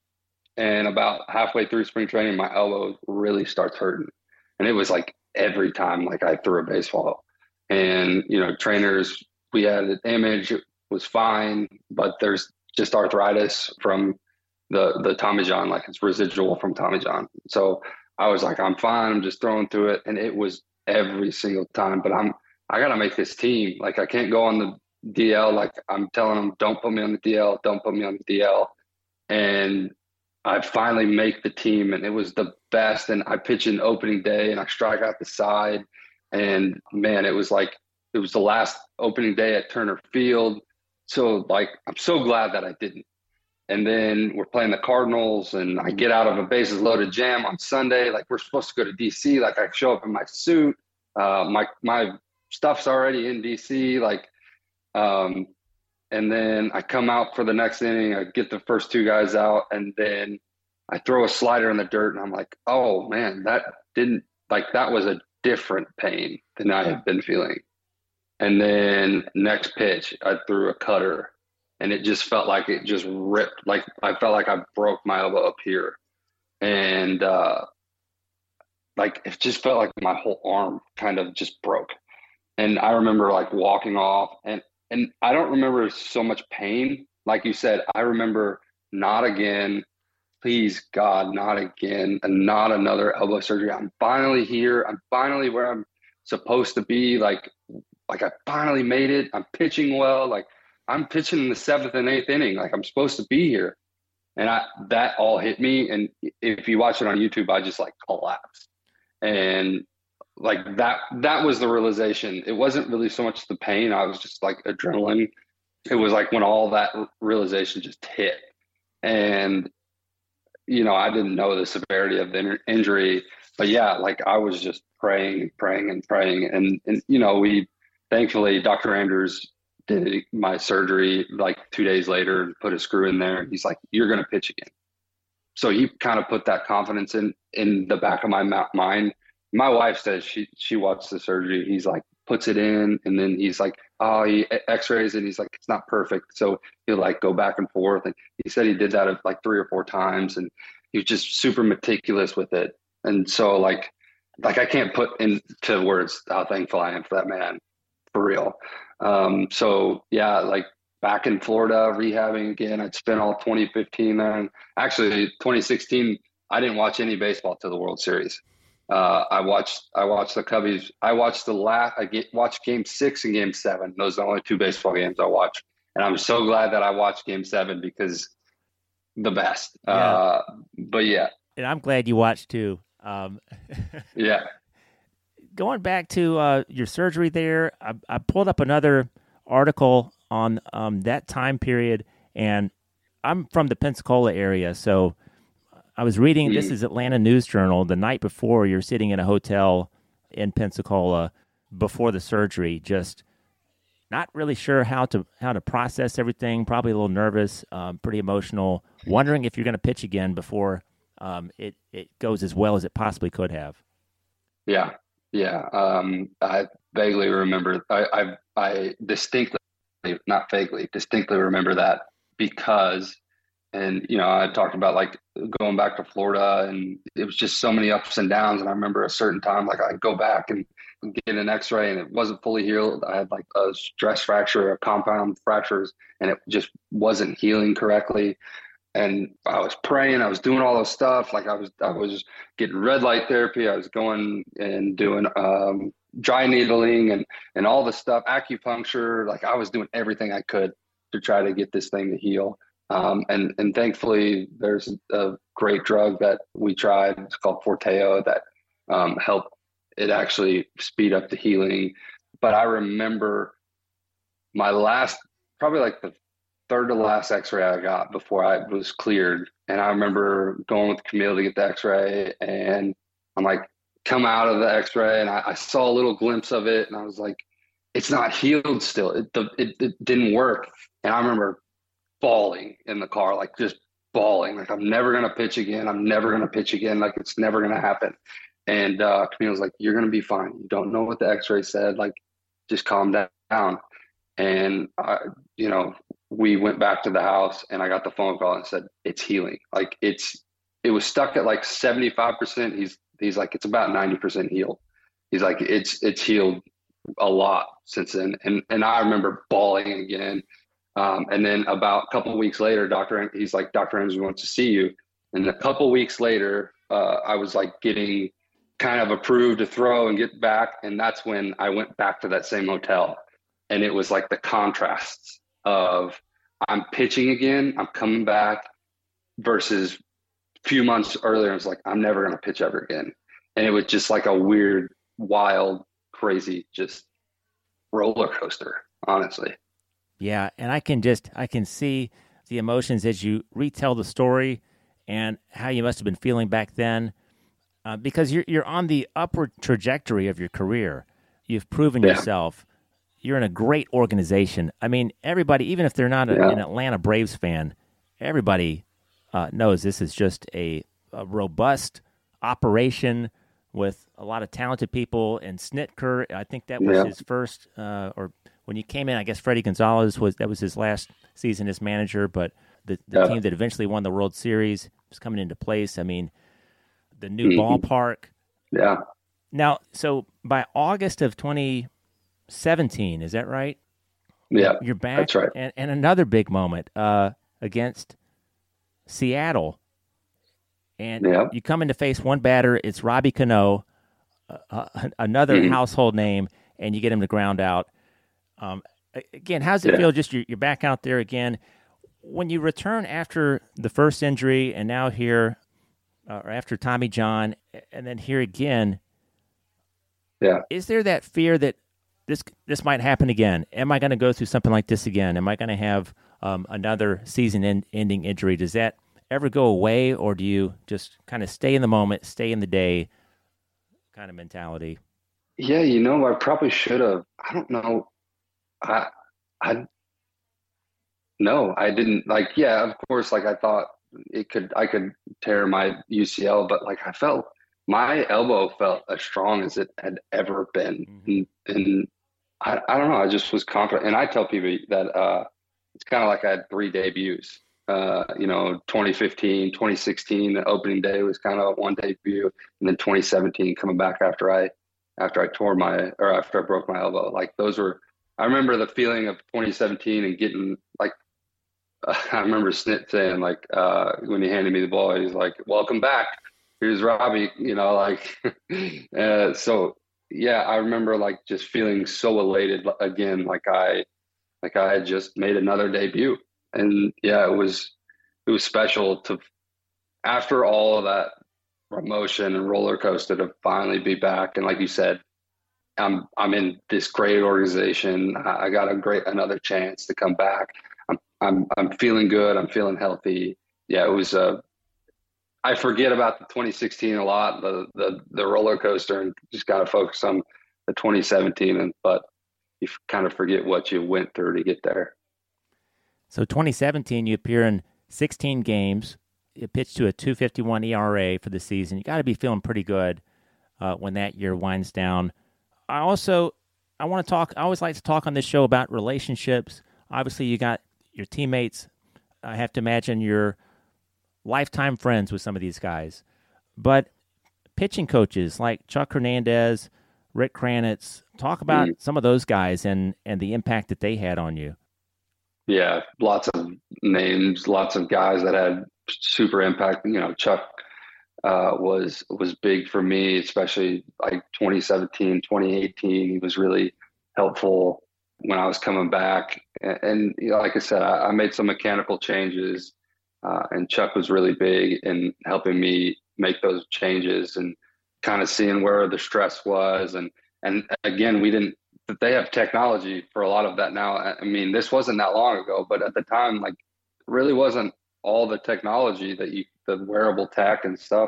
And about halfway through spring training, my elbow really starts hurting. And it was like every time like I threw a baseball. And, you know, trainers, we had an image, it was fine, but there's just arthritis from the, the Tommy John, like it's residual from Tommy John. So I was like, I'm fine. I'm just throwing through it. And it was every single time, but I'm, I got to make this team. Like I can't go on the D L. Like I'm telling them, don't put me on the D L. Don't put me on the D L. And I finally make the team, and it was the best. And I pitch an opening day and I strike out the side. And man, it was like, it was the last opening day at Turner Field. So like, I'm so glad that I didn't. And then we're playing the Cardinals and I get out of a bases loaded jam on Sunday. Like we're supposed to go to D C. Like I show up in my suit. Uh, my, my stuff's already in D C. Like, um, and then I come out for the next inning. I get the first two guys out, and then I throw a slider in the dirt, and I'm like, oh man, that didn't like that was a different pain than I had been feeling. And then next pitch, I threw a cutter, and it just felt like it just ripped. Like I felt like I broke my elbow up here, and uh, like it just felt like my whole arm kind of just broke. And I remember like walking off, and and I don't remember so much pain. Like you said, I remember not again, please God, not again, and not another elbow surgery. I'm finally here. I'm finally where I'm supposed to be. Like, like I finally made it. I'm pitching well. Like I'm pitching in the seventh and eighth inning. Like I'm supposed to be here. And I, that all hit me. And if you watch it on YouTube, I just like collapsed. And like that, that was the realization. It wasn't really so much the pain. I was just like adrenaline. It was like when all that realization just hit. And, you know, I didn't know the severity of the injury, but yeah, like I was just praying and praying and praying. And, and, you know, we, thankfully, Doctor Andrews did my surgery like two days later and put a screw in there. He's like, you're going to pitch again. So he kind of put that confidence in, in the back of my mind. My wife says she, she watched the surgery. He's like, puts it in. And then he's like, oh, he x-rays it. He's like, it's not perfect. So he'll like go back and forth. And he said he did that like three or four times. And he was just super meticulous with it. And so like, like I can't put into words how thankful I am for that man, for real. Um, so yeah, like back in Florida, rehabbing again. I'd spent all twenty fifteen there. And actually twenty sixteen, I didn't watch any baseball till the World Series. Uh, I watched, I watched the Cubbies. I watched the last, I get, watched game six and game seven. Those are the only two baseball games I watched. And I'm so glad that I watched game seven because the best. Yeah. Uh, but yeah. And I'm glad you watched too. Um, yeah. Going back to uh, your surgery there, I, I pulled up another article on um, that time period, and I'm from the Pensacola area, so I was reading, mm. this is Atlanta News Journal, the night before you're sitting in a hotel in Pensacola before the surgery, just not really sure how to how to process everything. Probably a little nervous, um, pretty emotional, wondering if you're going to pitch again before um, it it goes as well as it possibly could have. Yeah, yeah. Um, I vaguely remember. I, I I distinctly, not vaguely, distinctly remember that because, and you know, I talked about like going back to Florida, and it was just so many ups and downs. And I remember a certain time, like I'd go back and get an X-ray, and it wasn't fully healed. I had like a stress fracture, a compound fractures, and it just wasn't healing correctly. And I was praying, I was doing all this stuff. Like I was, I was getting red light therapy. I was going and doing um, dry needling and and all this stuff, acupuncture. Like I was doing everything I could to try to get this thing to heal. Um, and and thankfully, there's a great drug that we tried. It's called Forteo that um, helped it actually speed up the healing. But I remember my last, probably like the third to last X-ray I got before I was cleared. And I remember going with Camille to get the X-ray, and I'm like, come out of the X-ray, and I, I saw a little glimpse of it, and I was like, it's not healed still. It, the, it, it didn't work. And I remember bawling in the car, like just bawling, like I'm never going to pitch again. I'm never going to pitch again. Like it's never going to happen. And uh, Camille was like, you're going to be fine. You don't know what the X-ray said. Like, just calm down. And, I, you know, we went back to the house, and I got the phone call and said, it's healing. Like it's, it was stuck at like seventy-five percent. He's, he's like, it's about ninety percent healed. He's like, it's, it's healed a lot since then. And, and I remember bawling again. Um, and then about a couple of weeks later, Doctor he's like, Doctor Henry wants to see you. And a couple of weeks later, uh, I was like getting kind of approved to throw and get back. And that's when I went back to that same hotel. And it was like the contrasts of I'm pitching again, I'm coming back, versus a few months earlier, it's like, I'm never going to pitch ever again. And it was just like a weird, wild, crazy, just roller coaster, honestly. Yeah, and I can just, I can see the emotions as you retell the story and how you must have been feeling back then, uh, because you're you're on the upward trajectory of your career. You've proven yeah. yourself. You're in a great organization. I mean, everybody, even if they're not a, yeah. an Atlanta Braves fan, everybody uh, knows this is just a, a robust operation with a lot of talented people. And Snitker, I think that was yeah. his first, uh, or when you came in, I guess Freddie Gonzalez was, that was his last season as manager, but the, the yeah. team that eventually won the World Series was coming into place. I mean, the new mm-hmm. ballpark. Yeah. Now, so by August of twenty seventeen, is that right? Yeah, you're back. That's right. And, and another big moment uh, against Seattle, and yeah. you come in to face one batter. It's Robbie Cano, uh, uh, another mm-hmm. household name, and you get him to ground out. Um, again, how does it yeah. feel? Just you're, you're back out there again. When you return after the first injury, and now here, uh, or after Tommy John, and then here again. Yeah. Is there that fear that this this might happen again? Am I going to go through something like this again? Am I going to have um, another season-ending injury? Does that ever go away, or do you just kind of stay in the moment, stay in the day kind of mentality? Yeah, you know, I probably should have. I don't know. I, I, no, I didn't. Like, yeah, of course, like I thought it could, I could tear my U C L, but like I felt my elbow felt as strong as it had ever been. Mm-hmm. And, and I, I don't know, I just was confident. And I tell people that uh, it's kind of like I had three debuts. Uh, you know, twenty fifteen, twenty sixteen, the opening day was kind of one debut. And then twenty seventeen coming back after I, after I tore my, or after I broke my elbow. Like those were, I remember the feeling of twenty seventeen and getting like, uh, I remember Snit saying like, uh, when he handed me the ball, he's like, welcome back. Here's Robbie, you know, like, uh, so yeah, I remember like just feeling so elated again, like I, like I had just made another debut. And yeah, it was, it was special to, after all of that emotion and roller coaster, to finally be back. And like you said, I'm, I'm in this great organization. I got a great, another chance to come back. I'm, I'm, I'm feeling good. I'm feeling healthy. Yeah, it was a, I forget about the twenty sixteen a lot, the the the roller coaster, and just got to focus on the twenty seventeen. And but you kind of forget what you went through to get there. So twenty seventeen, you appear in sixteen games. You pitched to a two fifty-one E R A for the season. You got to be feeling pretty good uh, when that year winds down. I also I want to talk. I always like to talk on this show about relationships. Obviously, you got your teammates. I have to imagine you're lifetime friends with some of these guys. But pitching coaches like Chuck Hernandez, Rick Kranitz, talk about mm. some of those guys and, and the impact that they had on you. Yeah, lots of names, lots of guys that had super impact. You know, Chuck uh, was was big for me, especially like twenty seventeen, twenty eighteen. He was really helpful when I was coming back. And, and you know, like I said, I, I made some mechanical changes, uh, and Chuck was really big in helping me make those changes and kind of seeing where the stress was. And and again, we didn't. They have technology for a lot of that now. I mean, this wasn't that long ago, but at the time, like, it really wasn't all the technology that you, the wearable tech and stuff.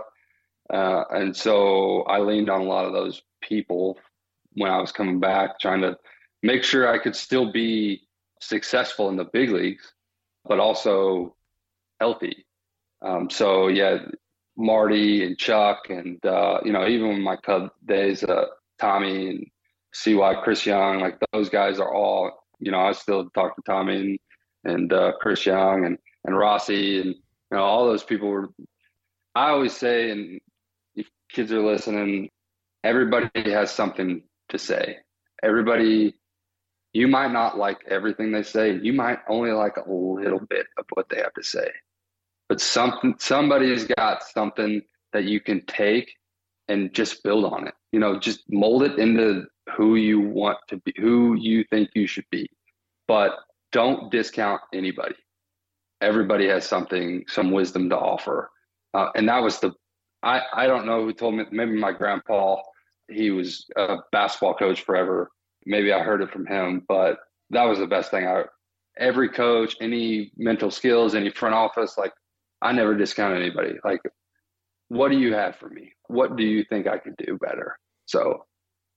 Uh, and so I leaned on a lot of those people when I was coming back, trying to make sure I could still be successful in the big leagues, but also healthy. Um, so yeah, Marty and Chuck and, uh, you know, even in my Cub days, uh, Tommy and C Y, Chris Young, like those guys are all, you know, I still talk to Tommy and, and uh, Chris Young and, and Rossi and, you know, all those people were, I always say, and if kids are listening, everybody has something to say. Everybody, you might not like everything they say. You might only like a little bit of what they have to say, but something, somebody's got something that you can take and just build on it, you know, just mold it into who you want to be, who you think you should be, but don't discount anybody. Everybody has something, some wisdom to offer. Uh, and that was the, I, I don't know who told me, maybe my grandpa, he was a basketball coach forever. Maybe I heard it from him, but that was the best thing. I, every coach, any mental skills, any front office, like I never discount anybody. Like, what do you have for me? What do you think I could do better? So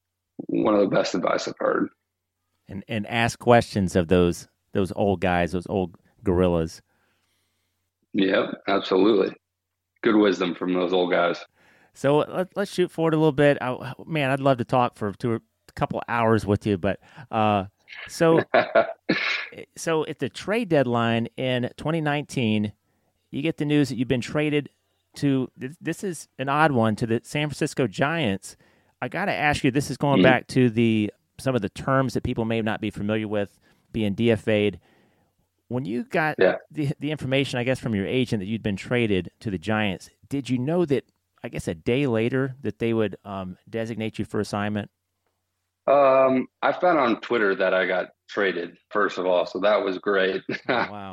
one of the best advice I've heard. And and ask questions of those those old guys, those old gorillas. Yep, absolutely. Good wisdom from those old guys. So let, let's shoot forward a little bit. I, man, I'd love to talk for two, a couple hours with you, but uh, so so at the trade deadline in twenty nineteen, you get the news that you've been traded to. This is an odd one, to the San Francisco Giants. I got to ask you, this is going mm-hmm. back to the some of the terms that people may not be familiar with, being D F A'd. When you got yeah. the the information, I guess, from your agent that you'd been traded to the Giants, did you know that, I guess, a day later that they would um, designate you for assignment? Um, I found on Twitter that I got traded, first of all, so that was great. Oh, wow.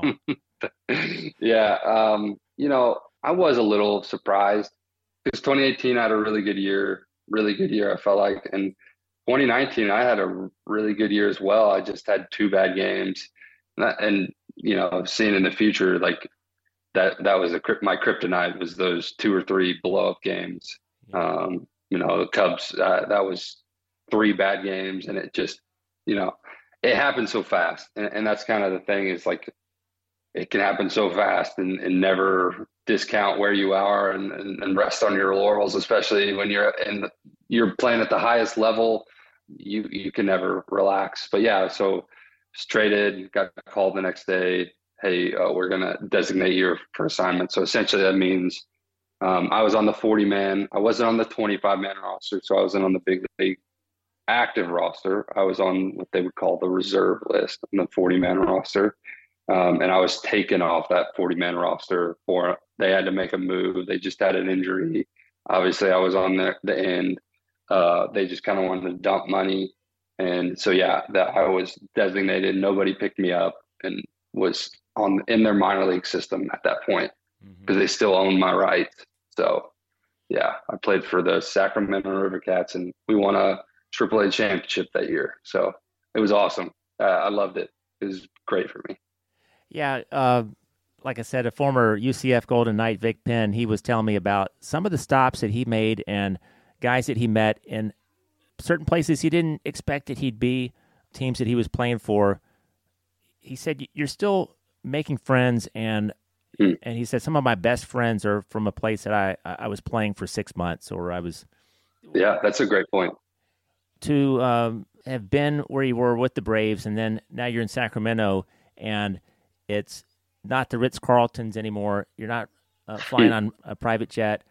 yeah, um, you know, I was a little surprised because twenty eighteen I had a really good year. Really good year, I felt like. And twenty nineteen, I had a really good year as well. I just had two bad games. And, that, and you know, seeing in the future, like that, that was a, my kryptonite was those two or three blow up games. Um, you know, the Cubs, uh, that was three bad games. And it just, you know, it happened so fast. And, and that's kind of the thing is like, it can happen so fast and, and never discount where you are and, and, and rest on your laurels, especially when you're in the, you're playing at the highest level. You you can never relax. But yeah, so just traded, got called the next day. Hey, uh, we're gonna designate you for assignment. So essentially, that means um, I was on the forty man. I wasn't on the twenty-five man roster, so I wasn't on the big league active roster. I was on what they would call the reserve list on the forty man roster. Um, and I was taken off that forty man roster for, they had to make a move. They just had an injury. Obviously I was on the, the end. Uh, they just kind of wanted to dump money. And so, yeah, that I was designated. Nobody picked me up and was on in their minor league system at that point because mm-hmm. they still owned my rights. So yeah, I played for the Sacramento River Cats and we won a triple A championship that year. So it was awesome. Uh, I loved it. It was great for me. Yeah, uh, like I said, a former U C F Golden Knight, Vic Penn, he was telling me about some of the stops that he made and guys that he met in certain places he didn't expect that he'd be. teams that he was playing for, he said, you're still making friends, and Mm. and he said, some of my best friends are from a place that I, I was playing for six months, or I was. Yeah, that's a great point. To um, have been where you were with the Braves, and then now you're in Sacramento, and it's not the Ritz-Carltons anymore. You're not uh, flying on a private jet.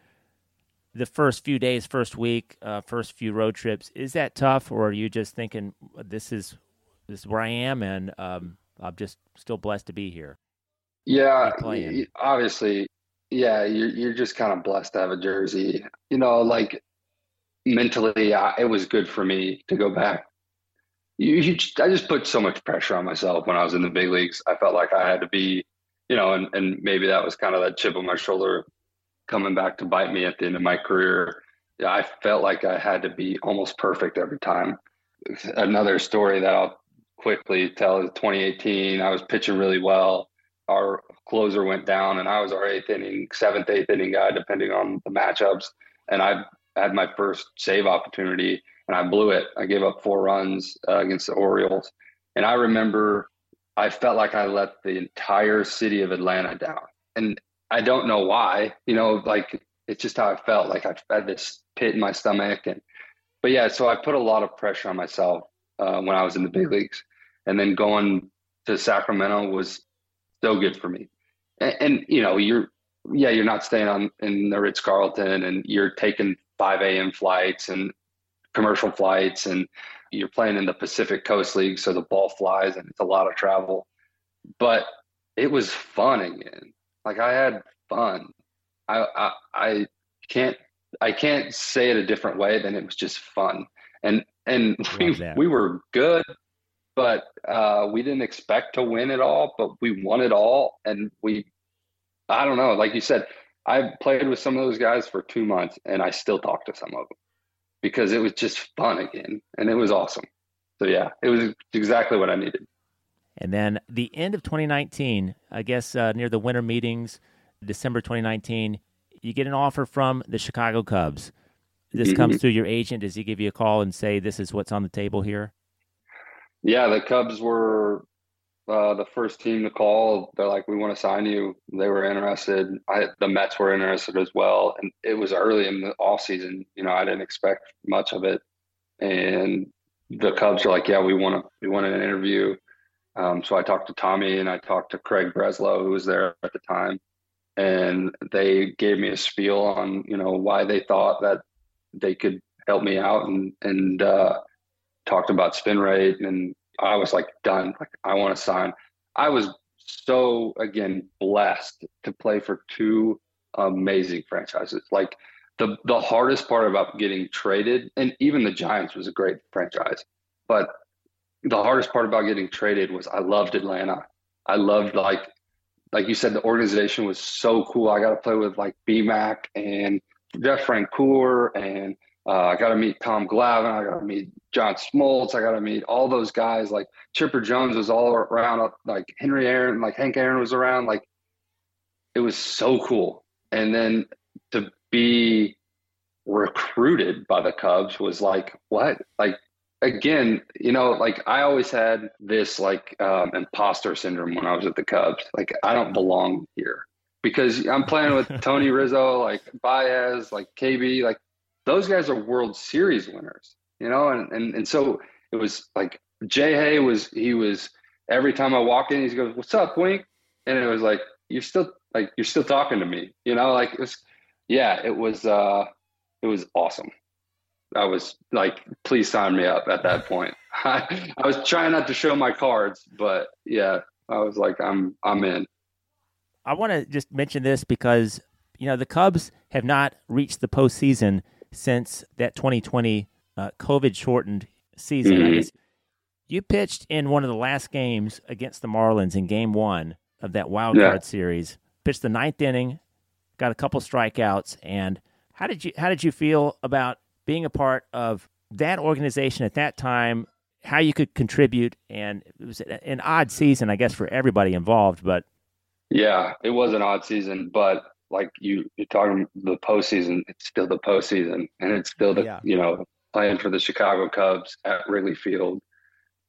The first few days, first week, uh, first few road trips, is that tough, or are you just thinking, this is this is where I am, and um, I'm just still blessed to be here? Yeah, Playing. y- obviously, yeah, you're you're just kind of blessed to have a jersey. You know, like mentally, I, it was good for me to go back. You, you just, I just put so much pressure on myself when I was in the big leagues. I felt like I had to be, you know, and and maybe that was kind of that chip on my shoulder coming back to bite me at the end of my career. Yeah, I felt like I had to be almost perfect every time. Another story that I'll quickly tell is twenty eighteen. I was pitching really well. Our closer went down, and I was our eighth inning, seventh, eighth inning guy, depending on the matchups. And I had my first save opportunity, and I blew it. I gave up four runs uh, against the Orioles. And I remember I felt like I let the entire city of Atlanta down. And I don't know why, you know, like it's just how I felt. Like I had this pit in my stomach. And, but yeah, so I put a lot of pressure on myself uh, when I was in the big leagues. And then going to Sacramento was so good for me. And, and you know, you're, yeah, you're not staying on in the Ritz-Carlton, and you're taking five a.m. flights and commercial flights, and you're playing in the Pacific Coast League. So the ball flies and it's a lot of travel, but it was fun again. Like I had fun. I, I, I can't, I can't say it a different way than it was just fun. And, and we, we were good, but uh, we didn't expect to win it all, but we won it all. And we, I don't know, like you said, I played with some of those guys for two months and I still talk to some of them because it was just fun again. And it was awesome. So yeah, it was exactly what I needed. And then the end of twenty nineteen, I guess uh, near the winter meetings, December twenty nineteen, you get an offer from the Chicago Cubs. This mm-hmm. comes through your agent. Does he give you a call and say, this is what's on the table here? Yeah, the Cubs were uh, the first team to call. They're like, we want to sign you. They were interested. I, the Mets were interested as well. And it was early in the off season. You know, I didn't expect much of it. And the Cubs are like, yeah, we want to, we want an interview. Um, so I talked to Tommy and I talked to Craig Breslow, who was there at the time. And they gave me a spiel on, you know, why they thought that they could help me out, and, and, uh, talked about spin rate. And I was like, done. Like, I want to sign. I was so, again, blessed to play for two amazing franchises. Like the, the hardest part about getting traded, and even the Giants was a great franchise, but the hardest part about getting traded was I loved Atlanta. I loved, like, like you said, the organization was so cool. I got to play with like B Mac and Jeff Francoeur, and uh, I got to meet Tom Glavine. I got to meet John Smoltz. I got to meet all those guys. Like Chipper Jones was all around. Like Henry Aaron, like Hank Aaron was around. Like it was so cool. And then to be recruited by the Cubs was like, what? Like, again, you know, like I always had this like um, imposter syndrome when I was at the Cubs. Like I don't belong here because I'm playing with Tony Rizzo, like Baez, like K B, like those guys are World Series winners, you know? And, and, and so it was like Jay Hay was, he was, every time I walk in, he goes, what's up, Wink? And it was like, you're still like, you're still talking to me, you know, like it was, yeah, it was, uh, it was awesome. I was like, please sign me up at that point. I, I was trying not to show my cards, but yeah, I was like, I'm, I'm in. I want to just mention this because, you know, the Cubs have not reached the postseason since that twenty twenty uh, COVID shortened season. Mm-hmm. I guess you pitched in one of the last games against the Marlins in game one of that wild card yeah. series, pitched the ninth inning, got a couple strikeouts. And how did you, how did you feel about being a part of that organization at that time, how you could contribute? And it was an odd season, I guess, for everybody involved, but. Yeah, it was an odd season, but like you, you're talking the postseason, it's still the postseason, and it's still the, yeah. you know, playing for the Chicago Cubs at Wrigley Field.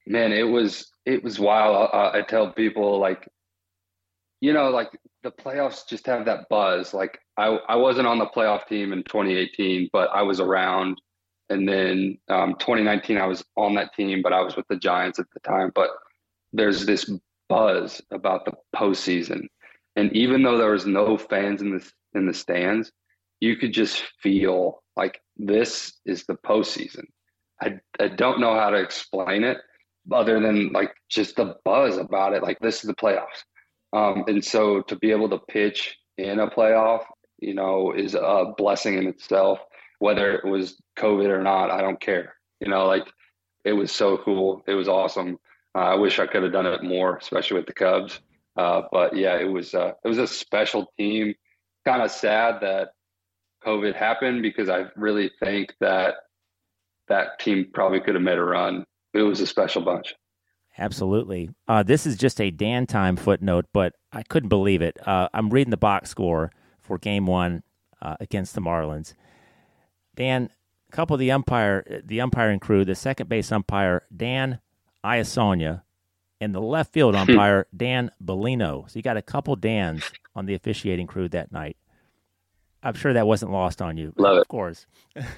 Man, it was it was wild. I, I tell people like, you know, like the playoffs just have that buzz. Like I I wasn't on the playoff team in twenty eighteen, but I was around. And then um, twenty nineteen, I was on that team, but I was with the Giants at the time. But there's this buzz about the postseason, and even though there was no fans in the in the stands, you could just feel like this is the postseason. I I don't know how to explain it other than like just the buzz about it. Like this is the playoffs. Um, and so to be able to pitch in a playoff, you know, is a blessing in itself. Whether it was COVID or not, I don't care. You know, like it was so cool. It was awesome. Uh, I wish I could have done it more, especially with the Cubs. Uh, but yeah, it was uh, it was a special team. Kind of sad that COVID happened because I really think that that team probably could have made a run. It was a special bunch. Absolutely. Uh, this is just a Dan time footnote, but I couldn't believe it. Uh, I'm reading the box score for Game One uh, against the Marlins. Dan, a couple of the umpire, the umpiring crew, the second base umpire Dan Iasonia, and the left field umpire Dan Bellino. So you got a couple Dans on the officiating crew that night. I'm sure that wasn't lost on you. Love it. Of course.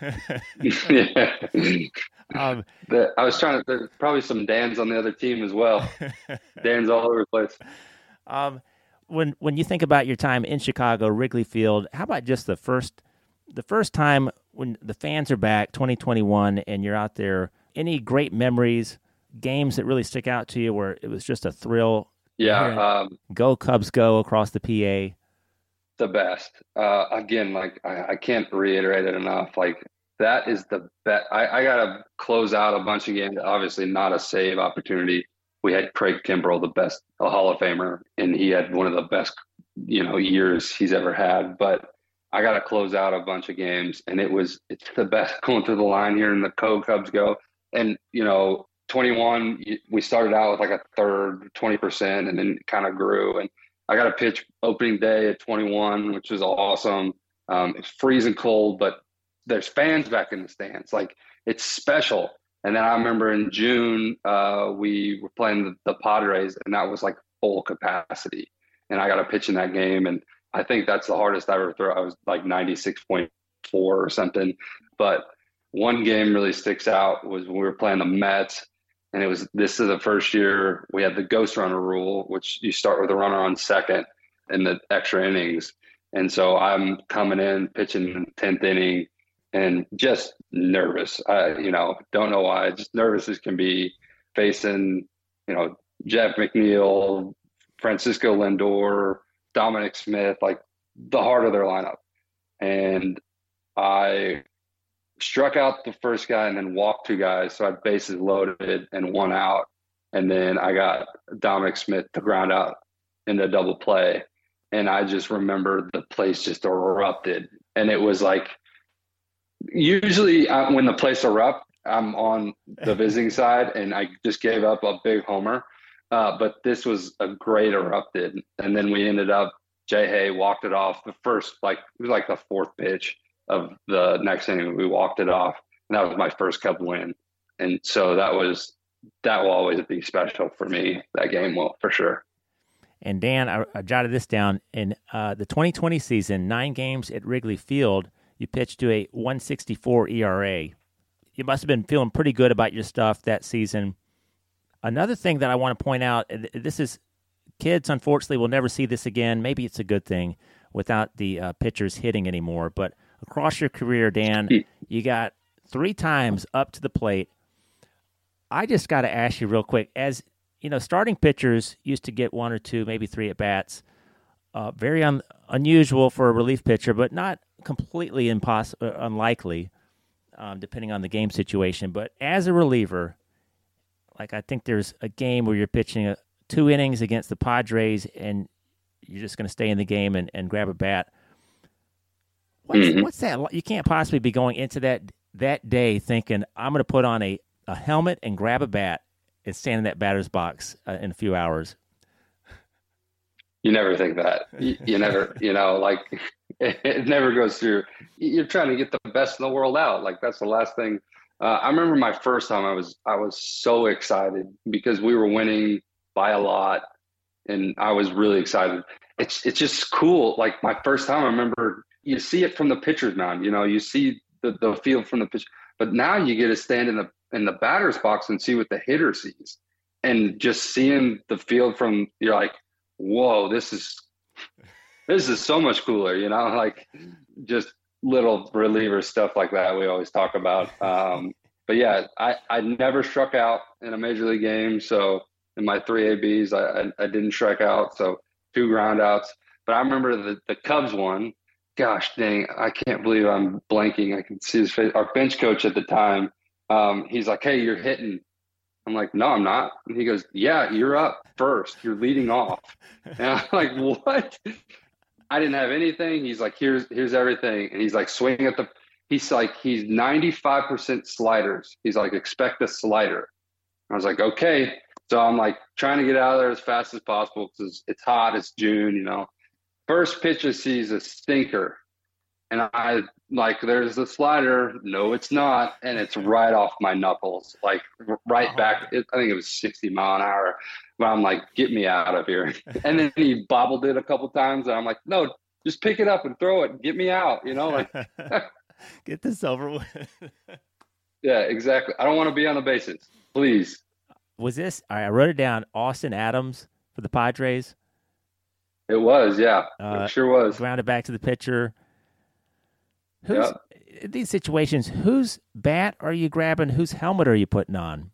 Yeah. Um, the, I was trying to, there's probably some Dans on the other team as well. Dans all over the place. Um, when when you think about your time in Chicago, Wrigley Field, how about just the first the first time when the fans are back, twenty twenty-one, and you're out there? Any great memories, games that really stick out to you where it was just a thrill? Yeah. Um, go Cubs, go across the P A. The best. Uh, again, like I, I can't reiterate it enough. Like that is the best. I, I got to close out a bunch of games. Obviously, not a save opportunity. We had Craig Kimbrell, the best, a Hall of Famer, and he had one of the best, you know, years he's ever had. But I got to close out a bunch of games, and it was it's the best going through the line here in the Co Cubs go. And you know, twenty-one, we started out with like a third, twenty percent, and then kind of grew. And I got a pitch opening day at twenty-one, which was awesome. Um, it's freezing cold, but there's fans back in the stands. Like it's special. And then I remember in June, uh, we were playing the, the Padres, and that was like full capacity. And I got a pitch in that game, and I think that's the hardest I ever threw. I was like ninety-six point four or something. But one game really sticks out was when we were playing the Mets. And it was, this is the first year we had the ghost runner rule, which you start with a runner on second in the extra innings. And so I'm coming in, pitching in the tenth inning and just nervous. I, you know, don't know why, just nervous as can be, facing, you know, Jeff McNeil, Francisco Lindor, Dominic Smith, like the heart of their lineup. And I struck out the first guy and then walked two guys. So I had bases loaded and one out. And then I got Dominic Smith to ground out into a double play. And I just remember the place just erupted. And it was like, usually I, when the place erupts, I'm on the visiting side and I just gave up a big homer. Uh, but this was a great erupted. And then we ended up, Jay Hay walked it off the first, like, it was like the fourth pitch of the next inning. We walked it off, and that was my first Cub win. And so that was, that will always be special for me. That game will, for sure. And Dan, I, I jotted this down. In uh, the twenty twenty season, nine games at Wrigley Field, you pitched to a one sixty-four E R A. You must have been feeling pretty good about your stuff that season. Another thing that I want to point out, this is, kids unfortunately will never see this again. Maybe it's a good thing without the uh, pitchers hitting anymore, but across your career, Dan, you got three times up to the plate. I just got to ask you real quick, as you know, starting pitchers used to get one or two, maybe three at bats. Uh, very un- unusual for a relief pitcher, but not completely imposs- uh, unlikely, um, depending on the game situation. But as a reliever, like I think there's a game where you're pitching a, two innings against the Padres, and you're just going to stay in the game and, and grab a bat. What's, mm-hmm. what's that? You can't possibly be going into that that day thinking, I'm going to put on a, a helmet and grab a bat and stand in that batter's box uh, in a few hours. You never think that. You, you never, you know, like it, it never goes through. You're trying to get the best in the world out. Like that's the last thing Uh, I remember my first time I was I was so excited because we were winning by a lot and I was really excited. It's it's just cool. Like my first time, I remember you see it from the pitcher's mound. You know, you see the, the field from the pitch, but now you get to stand in the in the batter's box and see what the hitter sees, and just seeing the field from you're like, whoa, this is this is so much cooler. You know, like just little reliever stuff like that we always talk about. Um, but yeah, I I never struck out in a major league game, so in my three A Bs. I, I, I didn't strike out, so two ground outs. But I remember the, the Cubs one. Gosh dang, I can't believe I'm blanking. I can see his face. Our bench coach at the time, um, he's like, hey, you're hitting. I'm like, no, I'm not. And he goes, yeah, you're up first. You're leading off. And I'm like, what? I didn't have anything. He's like, here's here's everything. And he's like, swing at the – he's like, he's ninety-five percent sliders. He's like, expect a slider. I was like, okay. So I'm like trying to get out of there as fast as possible because it's hot. It's June, you know. First pitch I see is a stinker. And I like, there's the slider. No, it's not. And it's right off my knuckles, like right back. It, I think it was sixty mile an hour. But I'm like, get me out of here. And then he bobbled it a couple times. And I'm like, no, just pick it up and throw it. And get me out, you know, like get this over with. Yeah, exactly. I don't want to be on the bases. Please. Was this, I wrote it down, Austin Adams for the Padres? It was, yeah. Uh, it sure was. Grounded back to the pitcher. Who's, yep. In these situations, whose bat are you grabbing? Whose helmet are you putting on?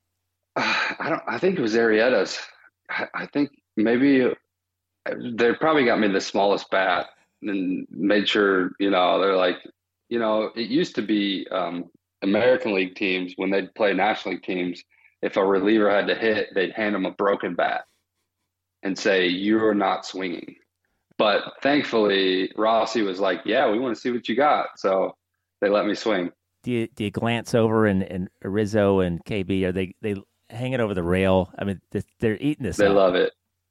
Uh, I don't. I think it was Arrieta's. I, I think maybe they probably got me the smallest bat and made sure, you know, they're like, you know, it used to be um, American League teams when they'd play National League teams. If a reliever had to hit, they'd hand him a broken bat and say, you're not swinging. But thankfully, Rossi was like, yeah, we want to see what you got. So they let me swing. Do you, do you glance over and, and Rizzo and K B, are they, they hanging over the rail? I mean, they're eating this They up. love it.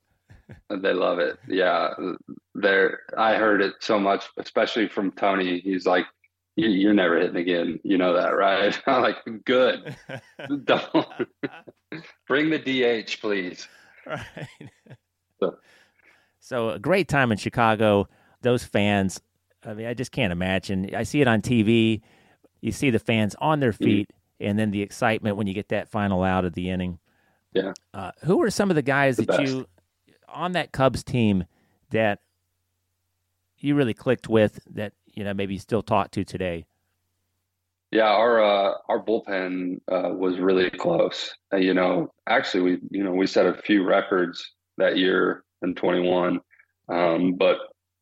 They love it. Yeah. They're, I heard it so much, especially from Tony. He's like, you're never hitting again. You know that, right? I'm like, good. Don't. Bring the D H, please. Right. So. so a great time in Chicago. Those fans, I mean, I just can't imagine. I see it on T V. You see the fans on their feet, mm-hmm. and then the excitement when you get that final out of the inning. Yeah. Uh, who were some of the guys the that best. you, on that Cubs team, that you really clicked with, that you know, maybe you still talk to today? Yeah, our uh, our bullpen uh, was really close. Uh, you know, actually, we you know we set a few records that year in twenty-one. Um, but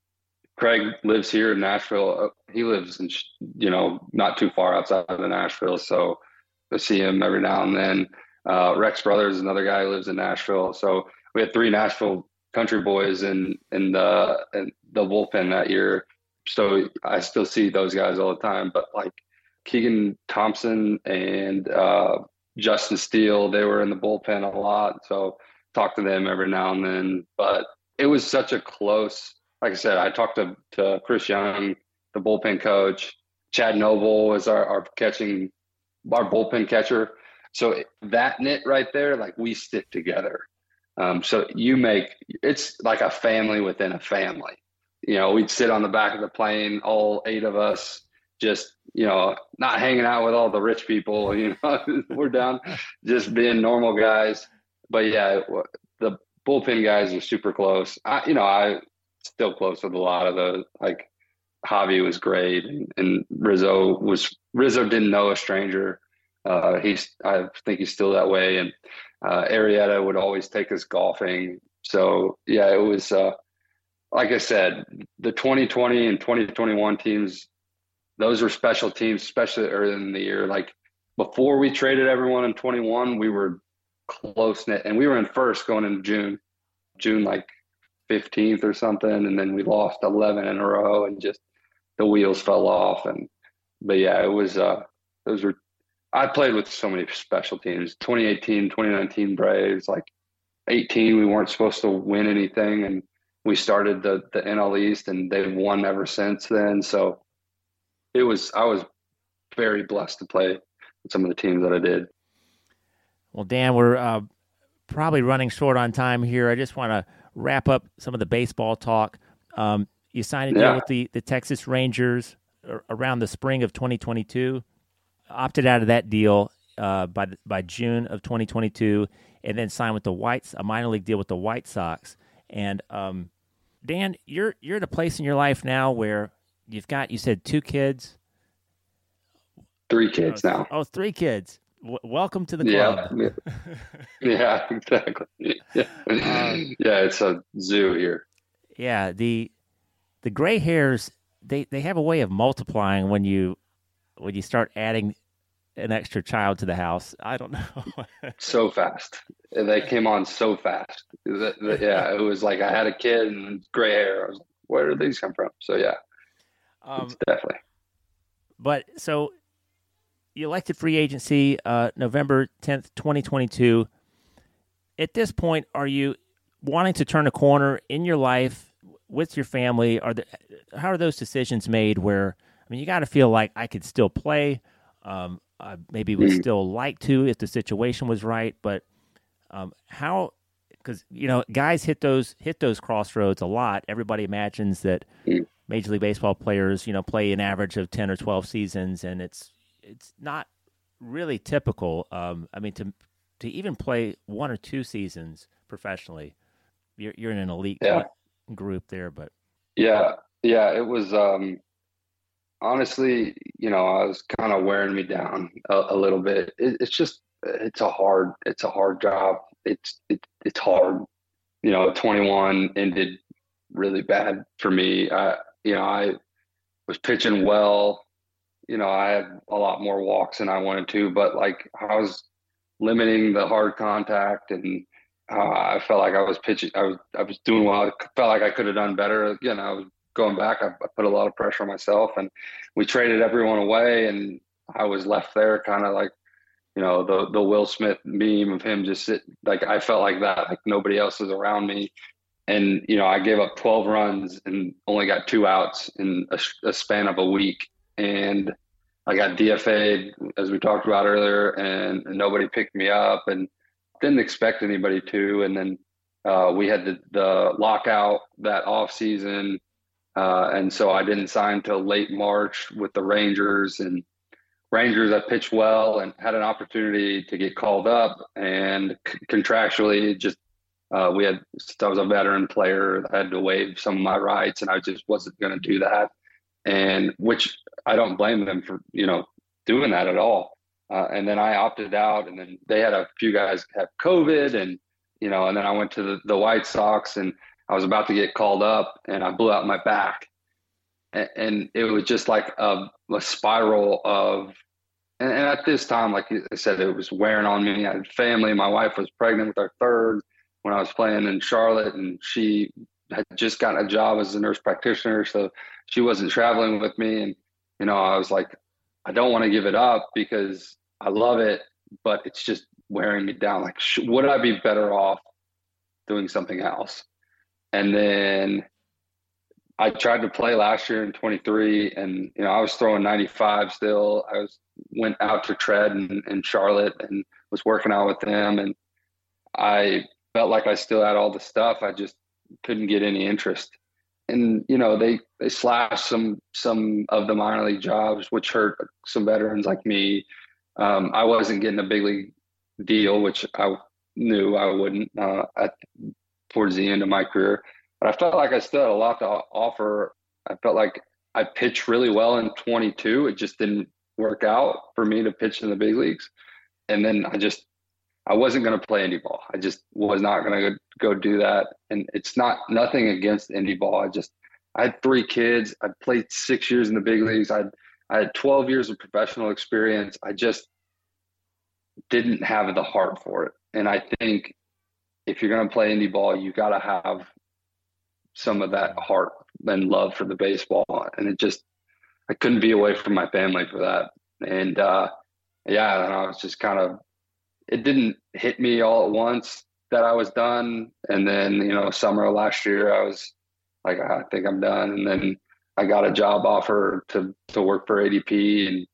Craig lives here in Nashville. He lives in you know not too far outside of Nashville, so I see him every now and then. Uh, Rex Brothers is another guy who lives in Nashville. So we had three Nashville country boys in in the in the bullpen that year. So I still see those guys all the time, but like Keegan Thompson and uh, Justin Steele, they were in the bullpen a lot. So talk to them every now and then, but it was such a close, like I said, I talked to, to Chris Young, the bullpen coach. Chad Noble was our, our catching, our bullpen catcher. So that knit right there, like we stick together. Um, so you make, it's like a family within a family. You know, we'd sit on the back of the plane, all eight of us, just, you know, not hanging out with all the rich people, you know, we're down just being normal guys. But yeah, the bullpen guys are super close. I, you know, I still close with a lot of those. Like Javi was great, and, and Rizzo was Rizzo didn't know a stranger. Uh, he's I think he's still that way. And uh, Arrieta would always take us golfing. So yeah, it was. Uh, Like I said, the twenty twenty and twenty twenty-one teams, those were special teams, especially early in the year. Like before we traded everyone in twenty-one, we were close knit, and we were in first going into June, June like fifteenth or something, and then we lost eleven in a row, and just the wheels fell off. And but yeah, it was. Uh, those were. I played with so many special teams. twenty eighteen, twenty nineteen Braves, like eighteen, we weren't supposed to win anything, and we started the the N L East, and they've won ever since then. So it was I was very blessed to play some of the teams that I did. Well, Dan, we're uh, probably running short on time here. I just want to wrap up some of the baseball talk. Um, you signed a deal Yeah. with the, the Texas Rangers around the spring of twenty twenty-two, opted out of that deal uh, by by June of twenty twenty-two, and then signed with the Whites, a minor league deal with the White Sox. And um, Dan, you're you're at a place in your life now where you've got, you said, two kids. Three kids oh, now. Oh, three kids. W- welcome to the club. Yeah, yeah, exactly. Yeah. Um, yeah, it's a zoo here. Yeah, the the gray hairs, they, they have a way of multiplying when you when you start adding an extra child to the house. I don't know. So fast. They came on so fast. The- the- yeah, it was like I had a kid and gray hair. I was like, where did these come from? So yeah, um, it's definitely. But so you elected free agency uh, November tenth, twenty twenty-two. At this point, are you wanting to turn a corner in your life with your family? Are the, how are those decisions made where, I mean, you got to feel like I could still play, um, I maybe would Mm. still like to if the situation was right, but um, how, because, you know, guys hit those hit those crossroads a lot. Everybody imagines that Mm. Major League Baseball players, you know, play an average of ten or twelve seasons, and it's it's not really typical. Um, I mean, to to even play one or two seasons professionally, you're you're in an elite Yeah. group there. But Yeah, yeah, it was um honestly, you know, I was kind of wearing me down a, a little bit. It, it's just it's a hard it's a hard job. It's it, it's hard. You know, twenty-one ended really bad for me. I you know, I was pitching well. You know, I had a lot more walks than I wanted to, but like I was limiting the hard contact, and uh, I felt like I was pitching. I was I was doing well. I felt like I could have done better. Again, I was going back. I, I put a lot of pressure on myself, and we traded everyone away, and I was left there, kind of like, you know, the the Will Smith meme of him just sit like I felt like that, like nobody else was around me, and you know, I gave up twelve runs and only got two outs in a, a span of a week, and I got D F A'd, as we talked about earlier, and, and nobody picked me up, and didn't expect anybody to. And then uh, we had the, the lockout that off season, uh, and so I didn't sign till late March with the Rangers. And Rangers, I pitched well and had an opportunity to get called up, and c- contractually, just uh, we had. I was a veteran player. I had to waive some of my rights, and I just wasn't going to do that. And which I don't blame them for, you know, doing that at all. Uh, and then I opted out, and then they had a few guys have COVID, and, you know, and then I went to the, the White Sox, and I was about to get called up, and I blew out my back. And, and it was just like a, a spiral of, and, and at this time, like I said, it was wearing on me. I had family. My wife was pregnant with our third when I was playing in Charlotte, and she had just gotten a job as a nurse practitioner. So she wasn't traveling with me. And, you know, I was like, I don't want to give it up because I love it, but it's just wearing me down. Like, sh- would I be better off doing something else? And then I tried to play last year in twenty-three, and, you know, I was throwing ninety-five still. I was went out to Tread in, in Charlotte and was working out with them. And I felt like I still had all the stuff. I just couldn't get any interest. And, you know, they, they slashed some, some of the minor league jobs, which hurt some veterans like me. Um, I wasn't getting a big league deal, which I knew I wouldn't uh, at, towards the end of my career. But I felt like I still had a lot to offer. I felt like I pitched really well in twenty-two. It just didn't work out for me to pitch in the big leagues. And then I just, I wasn't going to play indie ball. I just was not going to go do that. And it's not nothing against indie ball. I just, I had three kids. I played six years in the big leagues. I I had twelve years of professional experience. I just didn't have the heart for it. And I think if you're going to play indie ball, you got to have some of that heart and love for the baseball. And it just, I couldn't be away from my family for that. And uh, yeah, and I was just kind of, it didn't hit me all at once that I was done. And then, you know, summer of last year, I was like, I think I'm done. And then I got a job offer to, to work for A D P, and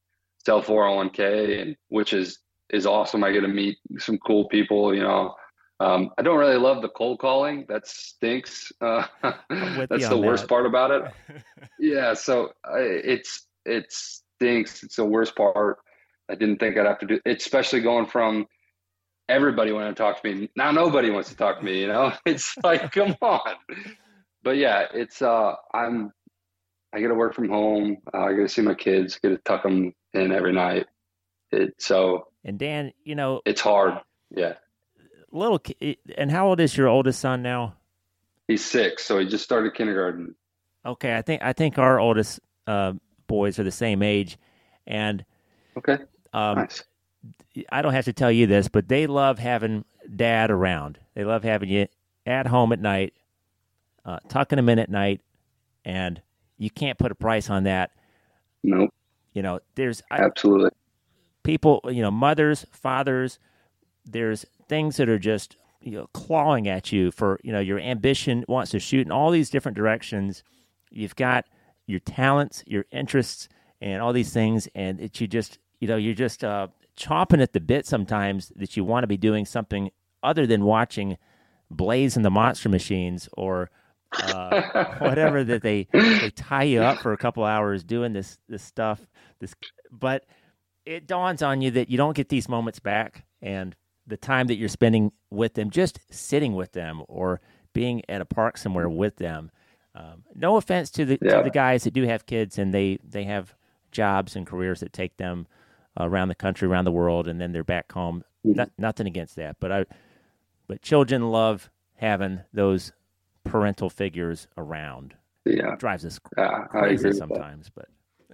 sell four oh one k, and which is is awesome. I get to meet some cool people, you know. Um, I don't really love the cold calling. That stinks. Uh, that's the worst that. part about it. Yeah, so I, it's it stinks. It's the worst part. I didn't think I'd have to do, especially going from everybody wanting to talk to me. Now nobody wants to talk to me, you know? It's like, come on. But yeah, it's, uh, I'm, I get to work from home. Uh, I get to see my kids, get to tuck them in every night. It, so. And Dan, you know. It's hard. Yeah. Little, and how old is your oldest son now? He's six. So he just started kindergarten. Okay. I think, I think our oldest, uh, boys are the same age. And, okay. Um, nice. I don't have to tell you this, but they love having dad around. They love having you at home at night, uh, tucking them in at night, and you can't put a price on that. Nope. You know, there's absolutely I, people. You know, mothers, fathers. There's things that are just you know clawing at you for you know your ambition wants to shoot in all these different directions. You've got your talents, your interests, and all these things, and it you just. You know, you're just uh, chomping at the bit sometimes that you want to be doing something other than watching Blaze and the Monster Machines or uh, whatever that they they tie you up for a couple hours doing this this stuff. This, but it dawns on you that you don't get these moments back, and the time that you're spending with them, just sitting with them or being at a park somewhere with them. Um, no offense to the yeah. to the guys that do have kids and they they have jobs and careers that take them around the country, around the world, and then they're back home. Mm-hmm. Not, nothing against that, but I, but children love having those parental figures around. Yeah, it drives us yeah, crazy sometimes, but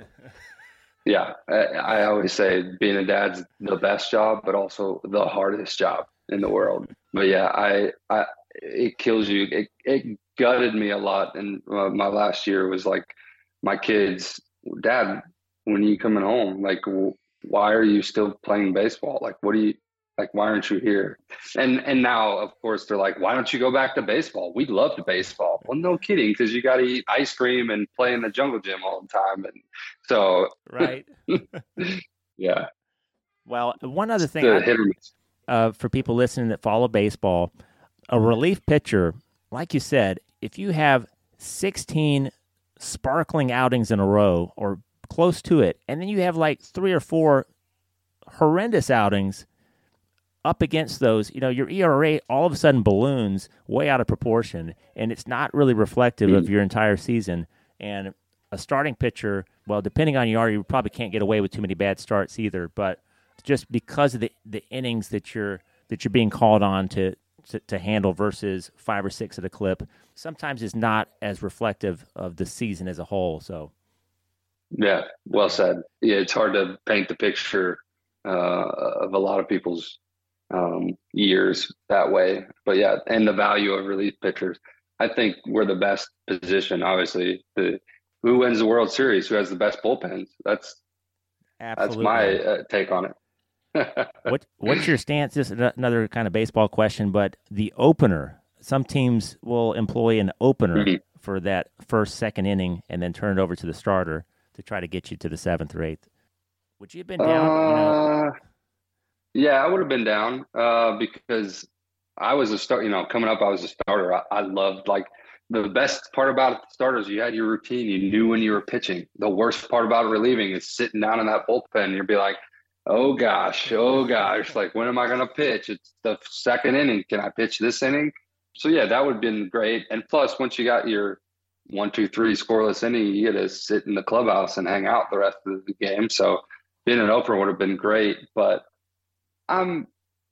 yeah, I, I always say being a dad's the best job, but also the hardest job in the world. But yeah, I, I it kills you. It, it gutted me a lot, and uh, my last year was like, my kids, Dad, when are you coming home? Like. Why are you still playing baseball? Like, what do you, like, why aren't you here? And and now, of course, they're like, why don't you go back to baseball? We loved baseball. Well, no kidding, because you got to eat ice cream and play in the jungle gym all the time. And so, right. Yeah. Well, one other thing, I, uh, for people listening that follow baseball, a relief pitcher, like you said, if you have sixteen sparkling outings in a row or close to it, and then you have like three or four horrendous outings up against those, you know, your E R A all of a sudden balloons way out of proportion, and it's not really reflective mm. of your entire season. And a starting pitcher, well, depending on your, you probably can't get away with too many bad starts either, but just because of the, the innings that you're that you're being called on to, to to handle versus five or six at a clip, sometimes is not as reflective of the season as a whole. So. Yeah, well said. Yeah, it's hard to paint the picture uh, of a lot of people's um, years that way. But yeah, and the value of relief pitchers. I think we're the best position. Obviously, the who wins the World Series, who has the best bullpens. That's Absolutely. That's my uh, take on it. what What's your stance? This is another kind of baseball question, but the opener. Some teams will employ an opener mm-hmm. for that first, second inning, and then turn it over to the starter to try to get you to the seventh or eighth. Would you have been down? Uh, you know? Yeah, I would have been down uh, because I was a start. You know, coming up, I was a starter. I, I loved like the best part about the starters. You had your routine. You knew when you were pitching. The worst part about relieving is sitting down in that bullpen. And you'd be like, "Oh gosh, oh gosh! Like when am I going to pitch? It's the second inning. Can I pitch this inning?" So yeah, that would have been great. And plus, once you got your one, two, three scoreless inning, you get to sit in the clubhouse and hang out the rest of the game. So being an opener would have been great, but I'm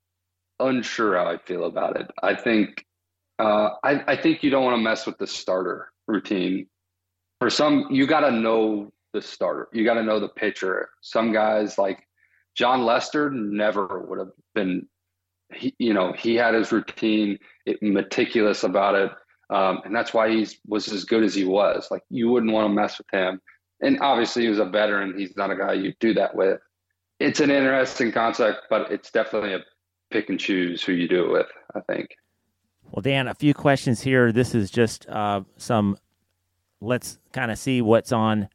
unsure how I feel about it. I think, uh, I, I think you don't want to mess with the starter routine. For some, you got to know the starter. You got to know the pitcher. Some guys like John Lester never would have been, he, you know, he had his routine, it, meticulous about it. Um, and that's why he was as good as he was. Like, you wouldn't want to mess with him. And obviously he was a veteran. He's not a guy you do that with. It's an interesting concept, but it's definitely a pick and choose who you do it with, I think. Well, Dan, a few questions here. This is just uh, some, let's kind of see what's on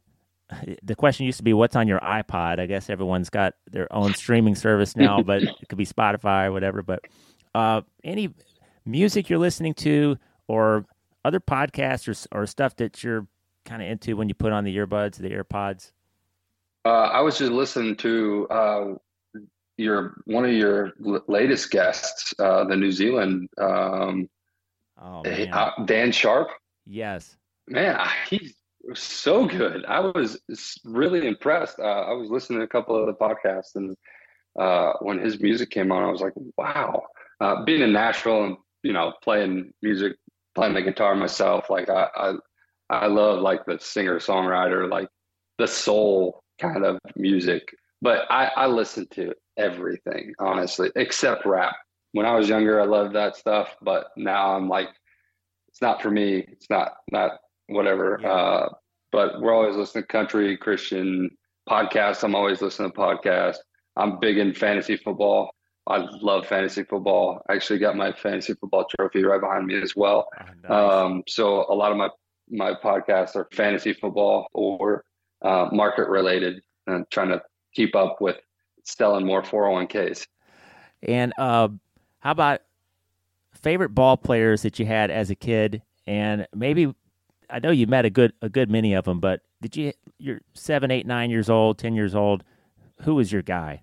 the question used to be, what's on your iPod? I guess everyone's got their own streaming service now, but it could be Spotify or whatever. But uh, any music you're listening to or other podcasts or, or stuff that you're kind of into when you put on the earbuds, the AirPods? Uh, I was just listening to uh, your one of your l- latest guests, uh, the New Zealand um, Oh, eh, man. uh, Dan Sharp. Yes. Man, I- he's so good. I was s- really impressed. Uh, I was listening to a couple of the podcasts, and uh, when his music came on, I was like, wow. Uh, being in Nashville and you know playing music, playing the guitar myself, like I I, I love like the singer songwriter, like the soul kind of music. But I, I listen to everything, honestly, except rap. When I was younger, I loved that stuff, but now I'm like, it's not for me. It's not not whatever. Yeah. Uh, but we're always listening to country, Christian podcasts. I'm always listening to podcasts. I'm big in fantasy football. I love fantasy football. I actually got my fantasy football trophy right behind me as well. Oh, nice. Um, so a lot of my my podcasts are fantasy football or uh, market related, and trying to keep up with selling more four oh one k's. And uh, how about favorite ball players that you had as a kid? And maybe I know you met a good a good many of them, but did you? You're seven, eight, nine years old, ten years old. Who was your guy?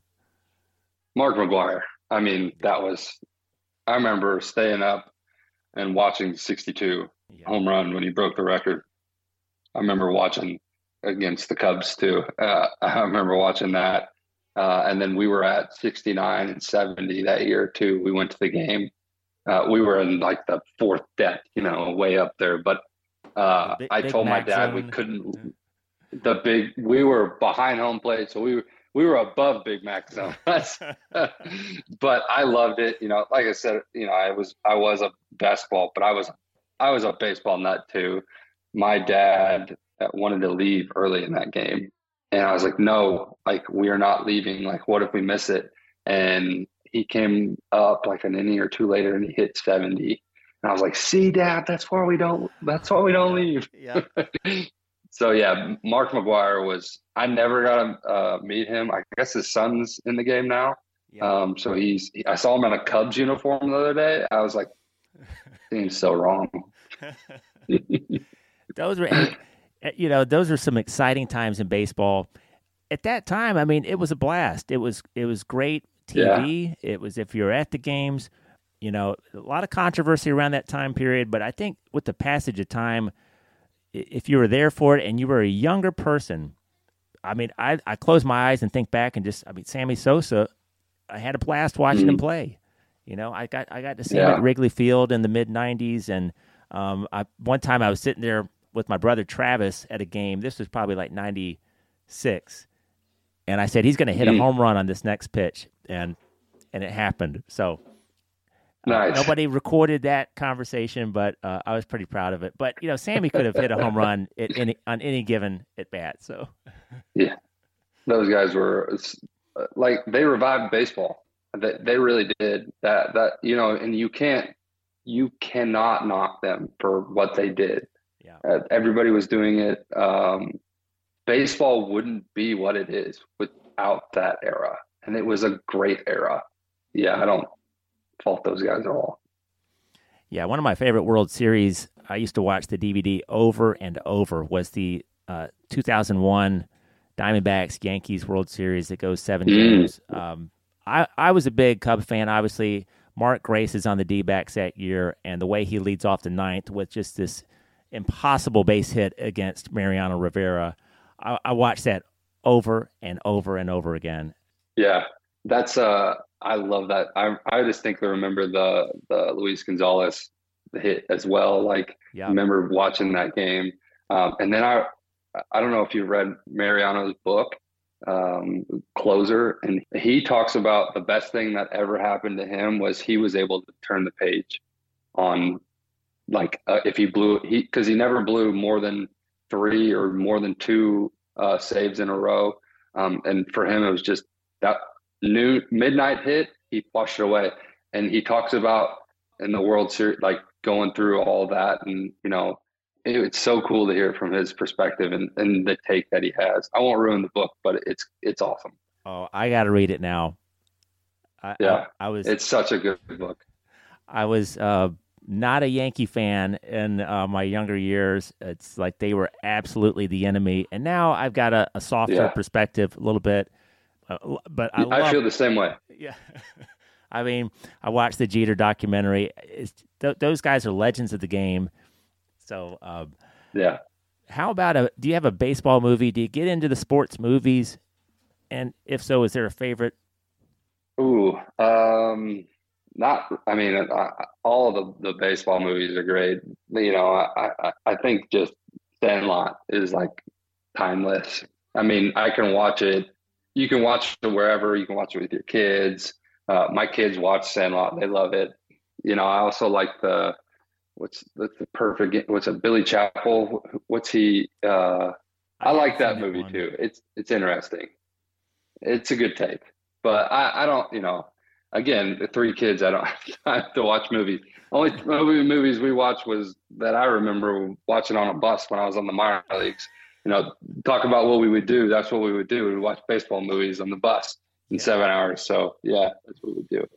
Mark McGuire. I mean, that was, I remember staying up and watching sixty-two Yeah. home run when he broke the record. I remember watching against the Cubs too. Uh, I remember watching that. Uh, and then we were at sixty-nine and seventy that year too. We went to the game. Uh, we were in like the fourth deck, you know, way up there. But uh, Big, I Big told my Mac dad we Zone. couldn't, the big, we were behind home plate. So we were, we were above Big Mac Zone. But I loved it. You know, like I said, you know, I was, I was a basketball, but I was, I was a baseball nut too. My dad uh, wanted to leave early in that game. And I was like, no, like we are not leaving. Like, what if we miss it? And he came up like an inning or two later and he hit seventy. And I was like, see, Dad, that's why we don't, that's why we don't leave. Yep. So yeah, Mark McGuire was, I never got to uh, meet him. I guess his son's in the game now. Yep. Um, so he's, I saw him in a Cubs uniform the other day. I was like, seems so wrong. Those were, you know, those are some exciting times in baseball. At that time, I mean, it was a blast. It was, it was great T V. Yeah. It was, if you're at the games, you know, a lot of controversy around that time period. But I think with the passage of time, if you were there for it and you were a younger person, I mean, I, I close my eyes and think back and just, I mean, Sammy Sosa, I had a blast watching mm-hmm. him play. You know, I got I got to see yeah. him at Wrigley Field in the mid nineties, and um, I, one time I was sitting there with my brother Travis at a game. This was probably like ninety-six, and I said he's going to hit mm-hmm. a home run on this next pitch, and and it happened. So. Nice. Uh, nobody recorded that conversation, but uh, I was pretty proud of it. But you know, Sammy could have hit a home run at any on any given at bat. So, yeah, those guys were like they revived baseball. They they really did that. That you know, and you can't, you cannot knock them for what they did. Yeah, uh, everybody was doing it. Um, baseball wouldn't be what it is without that era, and it was a great era. Yeah, I don't fault those guys at all. Yeah, one of my favorite World Series, I used to watch the D V D over and over, was the uh, two thousand one Diamondbacks Yankees World Series that goes seven mm. games. Um, I, I was a big Cub fan, obviously. Mark Grace is on the D-backs that year, and the way he leads off the ninth with just this impossible base hit against Mariano Rivera, I, I watched that over and over and over again. Yeah, that's uh. I love that. I I distinctly remember the the Luis Gonzalez hit as well. Like, yeah. I remember watching that game. Um, and then I I don't know if you've read Mariano's book, um, Closer, and he talks about the best thing that ever happened to him was he was able to turn the page on, like, uh, if he blew he because he never blew more than three or more than two uh, saves in a row. Um, and for him, it was just that. New midnight hit, he flushed it away. And he talks about in the World Series, like going through all that and, you know, it, it's so cool to hear it from his perspective and, and the take that he has. I won't ruin the book, but it's it's awesome. Oh, I got to read it now. I, I, Yeah, I was it's such a good book. I was uh, not a Yankee fan in uh, my younger years. It's like they were absolutely the enemy, and now I've got a, a softer Yeah, perspective a little bit. Uh, but I I love, feel the same way. yeah. I mean, I watched the Jeter documentary. It's, th- those guys are legends of the game. So, um, Yeah. how about a? Do you have a baseball movie? Do you get into the sports movies? And if so, is there a favorite? Ooh, um, not. I mean, I, all of the, the baseball movies are great. You know, I, I I think just Sandlot is like timeless. I mean, I can watch it. You can watch it wherever. You can watch it with your kids. Uh, my kids watch Sandlot. They love it. You know, I also like the what's the, the perfect. What's a Billy Chapel? What's he? Uh, I I haven't like seen that that movie one. too. It's it's interesting. It's a good take, but I, I don't, you know, again, the three kids, I don't have time to watch movies. Only movie movies we watched was that I remember watching on a bus when I was on the minor leagues. You know, talk about what we would do. That's what we would do. We would watch baseball movies on the bus in Yeah. seven hours. So yeah, that's what we would do.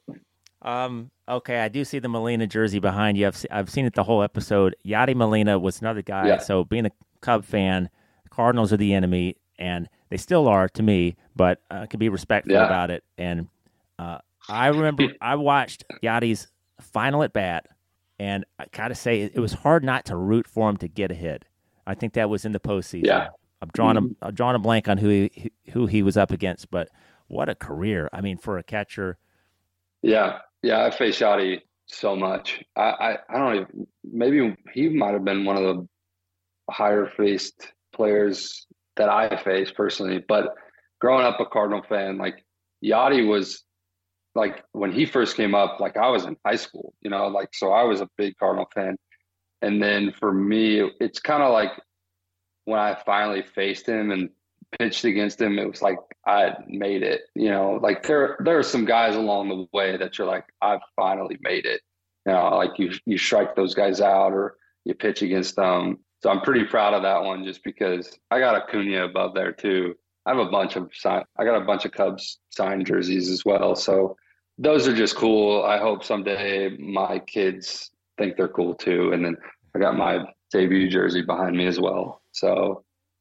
Um. Okay, I do see the Molina jersey behind you. I've se- I've seen it the whole episode. Yadi Molina was another guy. Yeah, So being a Cub fan, Cardinals are the enemy, and they still are to me. But uh, I can be respectful yeah, about it. And uh, I remember I watched Yadi's final at bat, and I gotta say it, it was hard not to root for him to get a hit. I think that was in the yeah. postseason. I'm drawing a Mhm. I'm drawing a blank on who he who he was up against, but what a career! I mean, for a catcher. Yeah, yeah. I face Shotty so much. I, I, I don't even, maybe he might have been one of the higher faced players that I faced personally. But growing up a Cardinal fan, like Yachty was like when he first came up, like I was in high school, you know, like so I was a big Cardinal fan. And then for me, it's kind of like when I finally faced him and pitched against him, it was like I made it. You know, like there there are some guys along the way that you're like, I've finally made it. You know, like you you strike those guys out or you pitch against them. So I'm pretty proud of that one just because I got Acuna above there too. I have a bunch of sign I got a bunch of Cubs signed jerseys as well. So those are just cool. I hope someday my kids think they're cool too. And then I got my debut jersey behind me as well. So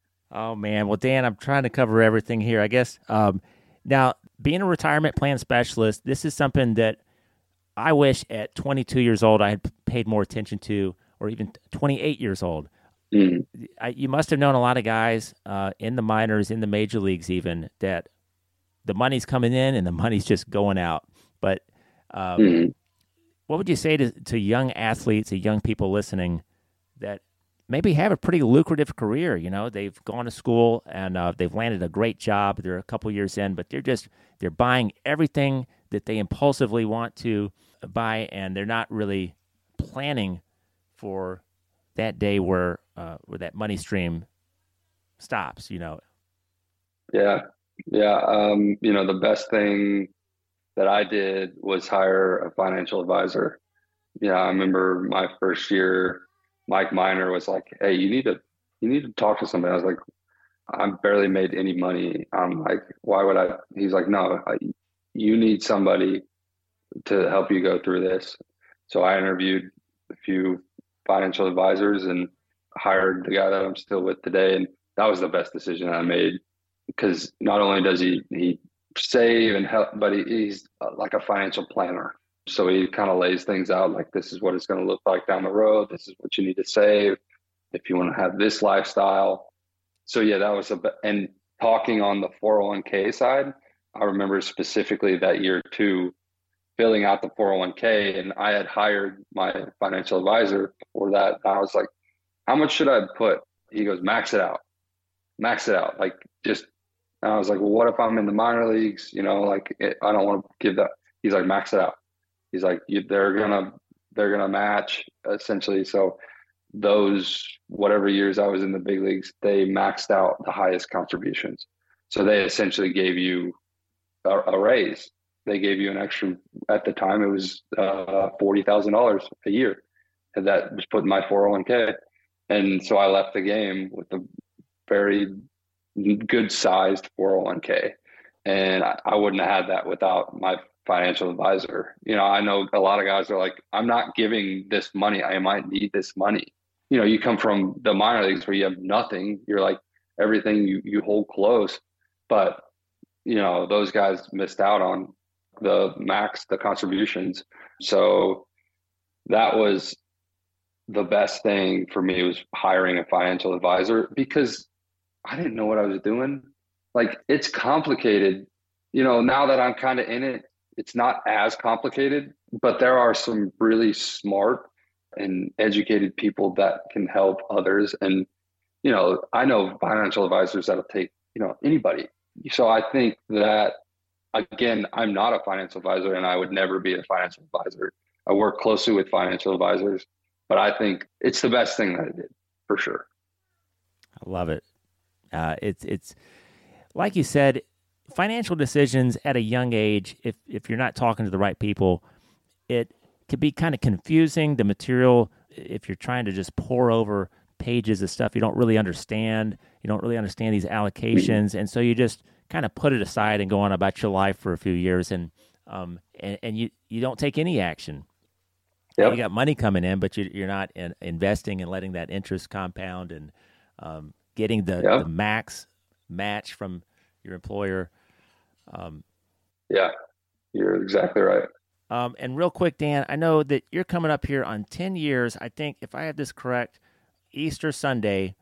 Oh man, well Dan, I'm trying to cover everything here. I guess um, now being a retirement plan specialist, this is something that I wish at twenty-two years old I had p- paid more attention to, or even twenty-eight years old. mm, I, you must have known a lot of guys uh, in the minors, in the major leagues, even that the money's coming in and the money's just going out. But um, mm, what would you say to, to young athletes, to young people listening that maybe have a pretty lucrative career? You know, they've gone to school and uh, they've landed a great job. They're a couple years in, but they're just they're buying everything that they impulsively want to buy, and they're not really planning for that day where uh, where that money stream stops. You know. yeah, yeah. Um, you know, the best thing that I did was hire a financial advisor. Yeah, I remember my first year, Mike Miner was like, "Hey, you need to you need to talk to somebody." I was like, "I barely made any money." I'm like, "Why would I?" He's like, "No, I, you need somebody to help you go through this." So I interviewed a few financial advisors and hired the guy that I'm still with today, and that was the best decision I made because not only does he he save and help, but he, he's uh, like a financial planner. So he kind of lays things out like this is what it's going to look like down the road. This is what you need to save if you want to have this lifestyle. So yeah, that was a and talking on the four oh one k side, I remember specifically that year too, filling out the four oh one k, and I had hired my financial advisor for that. And I was like, how much should I put? He goes, max it out, max it out. Like just, and I was like, well, what if I'm in the minor leagues? You know, like it, I don't want to give that. He's like, max it out. He's like, you, they're gonna, they're gonna match essentially. So those whatever years I was in the big leagues, they maxed out the highest contributions. So they essentially gave you a, a raise. They gave you an extra, at the time it was uh, forty thousand dollars a year. And that was put in my four oh one k. And so I left the game with a very good sized four oh one k. And I, I wouldn't have had that without my financial advisor. You know, I know a lot of guys are like, I'm not giving this money. I might need this money. You know, you come from the minor leagues where you have nothing. You're like, everything you, you hold close. But, you know, those guys missed out on the max, the contributions. So that was the best thing for me, was hiring a financial advisor, because I didn't know what I was doing. Like, it's complicated. You know, now that I'm kind of in it, it's not as complicated, but there are some really smart and educated people that can help others. And, you know, I know financial advisors that'll take, you know, anybody. So I think that, again, I'm not a financial advisor and I would never be a financial advisor. I work closely with financial advisors, but I think it's the best thing that I did, for sure. I love it. Uh, it's, it's like you said, financial decisions at a young age, if, if you're not talking to the right people, it can be kind of confusing. The material, if you're trying to just pour over pages of stuff you don't really understand, you don't really understand these allocations. And so you just kind of put it aside and go on about your life for a few years. And, um, and, and you, you don't take any action. Yep. You got money coming in, but you, you're not in, investing and letting that interest compound and um, getting the, yep. the max match from your employer. Um, yeah, you're exactly right. Um, and real quick, Dan, I know that you're coming up here on ten years. I think, if I have this correct, Easter Sunday,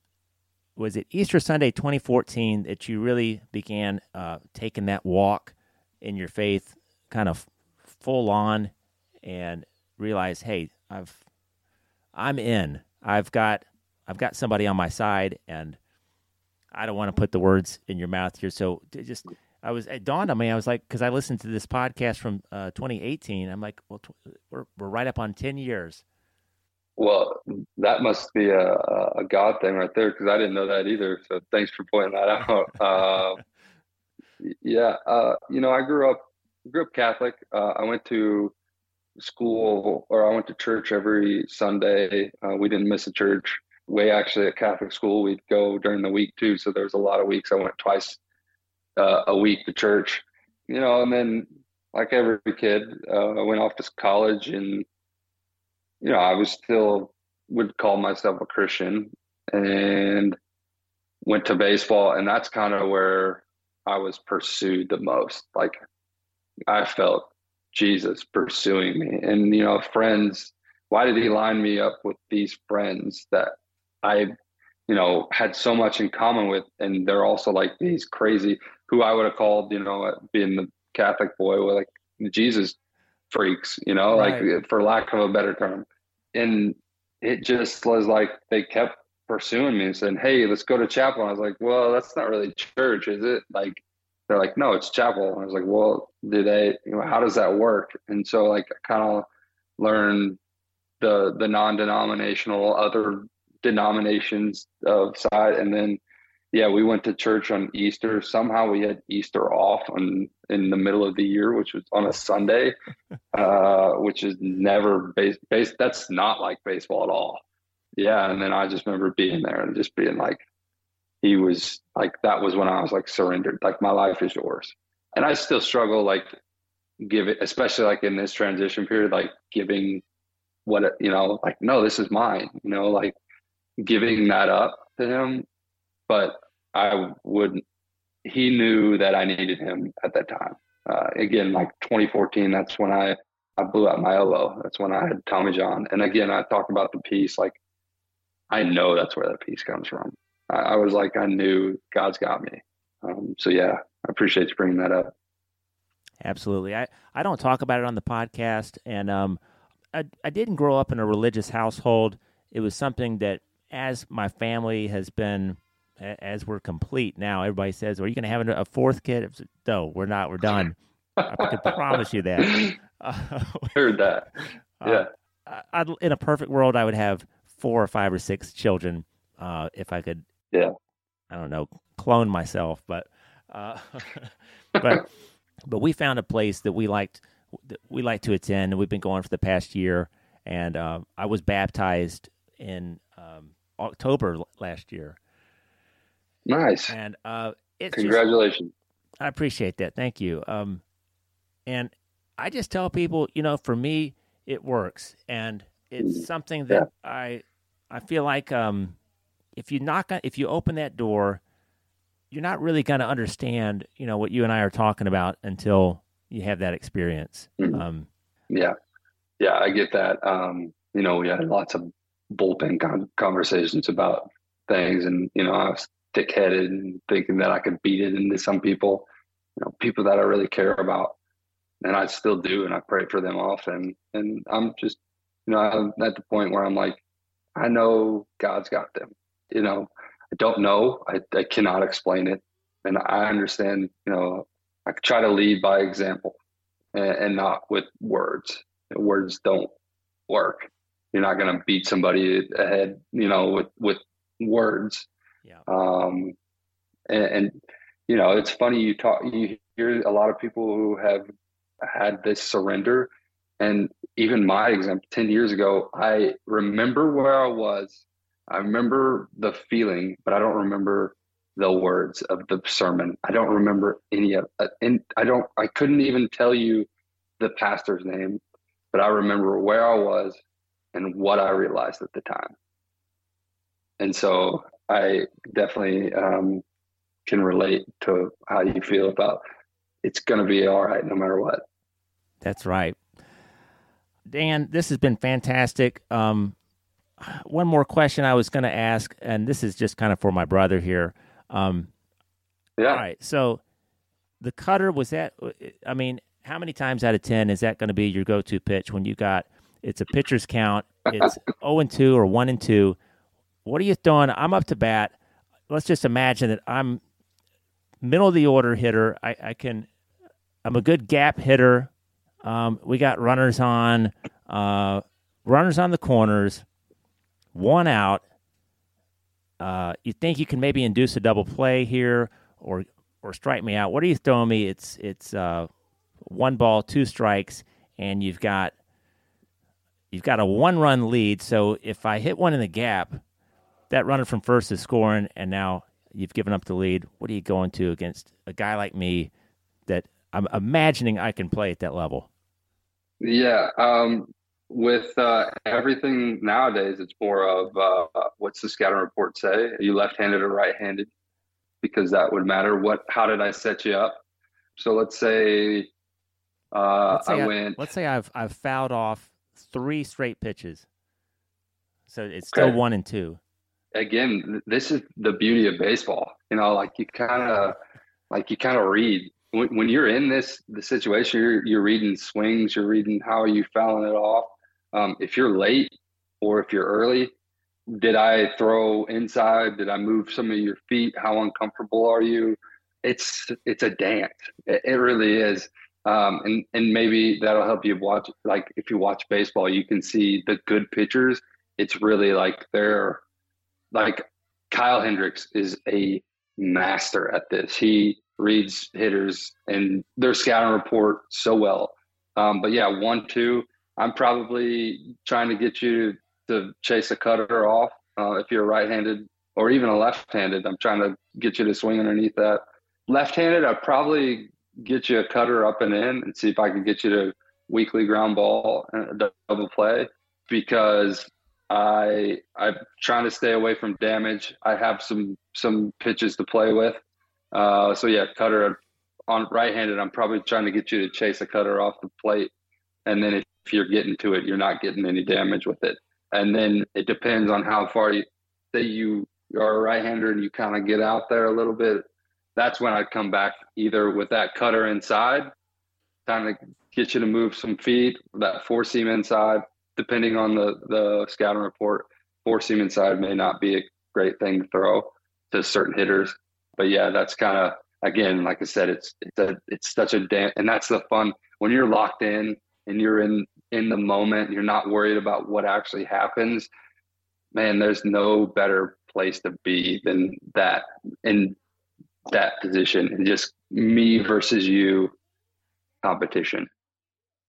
was it Easter Sunday twenty fourteen that you really began uh, taking that walk in your faith kind of full on and realize, hey, I've, I'm in, I've got, I've got somebody on my side, and I don't want to put the words in your mouth here. So it just, I was, it dawned on me, I was like, because I listened to this podcast from uh, twenty eighteen. I'm like, well, tw- we're we're right up on ten years. Well, that must be a, a God thing right there, because I didn't know that either. So thanks for pointing that out. Uh, yeah, uh, you know, I grew up grew up Catholic. Uh, I went to school, or I went to church every Sunday. Uh, we didn't miss a church. We actually, at Catholic school, we'd go during the week too. So there was a lot of weeks I went twice uh, a week to church, you know, and then like every kid, uh, I went off to college, and, you know, I was still would call myself a Christian, and went to baseball. And that's kind of where I was pursued the most. Like, I felt Jesus pursuing me, and, you know, friends, why did he line me up with these friends that I, you know, had so much in common with? And they're also like these crazy, who I would have called, you know, being the Catholic boy, were like Jesus freaks, you know, right. Like, for lack of a better term. And it just was like, they kept pursuing me and saying, hey, let's go to chapel. And I was like, well, that's not really church, is it? Like, they're like, no, it's chapel. And I was like, well, do they, you know, how does that work? And so, like, I kind of learned the the non-denominational, other denominations of side. And then, yeah, we went to church on Easter. Somehow we had Easter off on in the middle of the year, which was on a Sunday, uh, which is never base, base. That's not like baseball at all. Yeah. And then I just remember being there and just being like, he was like, that was when I was like surrendered, like, my life is yours. And I still struggle, like, give it, especially like in this transition period, like giving what, it, you know, like, no, this is mine, you know, like giving that up to him. But I wouldn't, he knew that I needed him at that time. Uh, again, like twenty fourteen, that's when I, I blew out my elbow. That's when I had Tommy John. And again, I talked about the peace. Like, I know that's where that peace comes from. I, I was like, I knew God's got me. Um, so yeah, I appreciate you bringing that up. Absolutely. I, I don't talk about it on the podcast. And um, I, I didn't grow up in a religious household. It was something that, as my family has been, as we're complete now, everybody says, are you going to have a fourth kid? No, we're not. We're done. I can promise you that. Uh, Heard that. Yeah. Uh, I, in a perfect world, I would have four or five or six children uh, if I could, yeah. I don't know, clone myself. But uh, but but we found a place that we liked that we like to attend, and we've been going for the past year. And uh, I was baptized in um, October last year. Nice. And uh, it's Congratulations. Just, I appreciate that. Thank you. Um, and I just tell people, you know, for me, it works. And it's something that yeah. I I feel like um, if you knock on, if you open that door, you're not really going to understand, you know, what you and I are talking about until you have that experience. Mm-hmm. Um, yeah. Yeah, I get that. Um, you know, we had lots of bullpen con- conversations about things, and, you know, I was thick-headed and thinking that I could beat it into some people, you know, people that I really care about. And I still do, and I pray for them often. And I'm just, you know, I'm at the point where I'm like, I know God's got them. You know, I don't know. I, I cannot explain it. And I understand, you know, I try to lead by example and, and not with words. Words don't work. You're not going to beat somebody ahead, you know, with, with words. Yeah. Um, and, and, you know, it's funny, you talk, you hear a lot of people who have had this surrender. And even my example, ten years ago, I remember where I was. I remember the feeling, but I don't remember the words of the sermon. I don't remember any of it. And I don't, I couldn't even tell you the pastor's name, but I remember where I was and what I realized at the time. And so I definitely um, can relate to how you feel about it's going to be all right no matter what. That's right. Dan, this has been fantastic. Um, one more question I was going to ask, and this is just kind of for my brother here. Um, yeah. All right. So the cutter, was that, I mean, how many times out of ten is that going to be your go-to pitch when you got, it's a pitcher's count, it's oh and two or one and two. What are you throwing? I'm up to bat. Let's just imagine that I'm middle of the order hitter. I, I can, I'm a good gap hitter. Um, we got runners on, uh, runners on the corners, one out. Uh, you think you can maybe induce a double play here, or or strike me out? What are you throwing me? It's it's uh, one ball, two strikes, and you've got you've got a one run lead. So if I hit one in the gap, that runner from first is scoring, and now you've given up the lead. What are you going to against a guy like me that I'm imagining I can play at that level? Yeah. Um, with uh, everything nowadays, it's more of uh, what's the scouting report say? Are you left-handed or right-handed? Because that would matter. What? How did I set you up? So let's say, uh, let's say I I, went. Let's say I've I've fouled off three straight pitches, so it's still okay. one and two. Again, this is the beauty of baseball. You know, like you kind of, like you kind of read. When, when you're in this the situation, you're you're reading swings, you're reading how are you fouling it off. Um, if you're late or if you're early, did I throw inside? Did I move some of your feet? How uncomfortable are you? It's it's a dance. It, it really is. Um, and and maybe that'll help you watch. Like if you watch baseball, you can see the good pitchers. It's really like they're like Kyle Hendricks is a master at this. He reads hitters and their scouting report so well. Um, but yeah, one, two, I'm probably trying to get you to chase a cutter off. Uh, if you're right-handed or even a left-handed, I'm trying to get you to swing underneath that. Left-handed, I'd probably get you a cutter up and in and see if I could get you to weakly ground ball and a double play, because I, I'm trying to stay away from damage. I have some, some pitches to play with. Uh, so yeah, cutter on right-handed, I'm probably trying to get you to chase a cutter off the plate. And then if, if you're getting to it, you're not getting any damage with it. And then it depends on how far you say you are a right-hander and you kind of get out there a little bit. That's when I'd come back either with that cutter inside, trying to get you to move some feet, that four seam inside, depending on the, the scouting report. Four seam inside may not be a great thing to throw to certain hitters. But yeah, that's kind of, again, like I said, it's it's a it's such a damn, and that's the fun when you're locked in and you're in in the moment. You're not worried about what actually happens. Man, there's no better place to be than that, in that position, and just me versus you competition.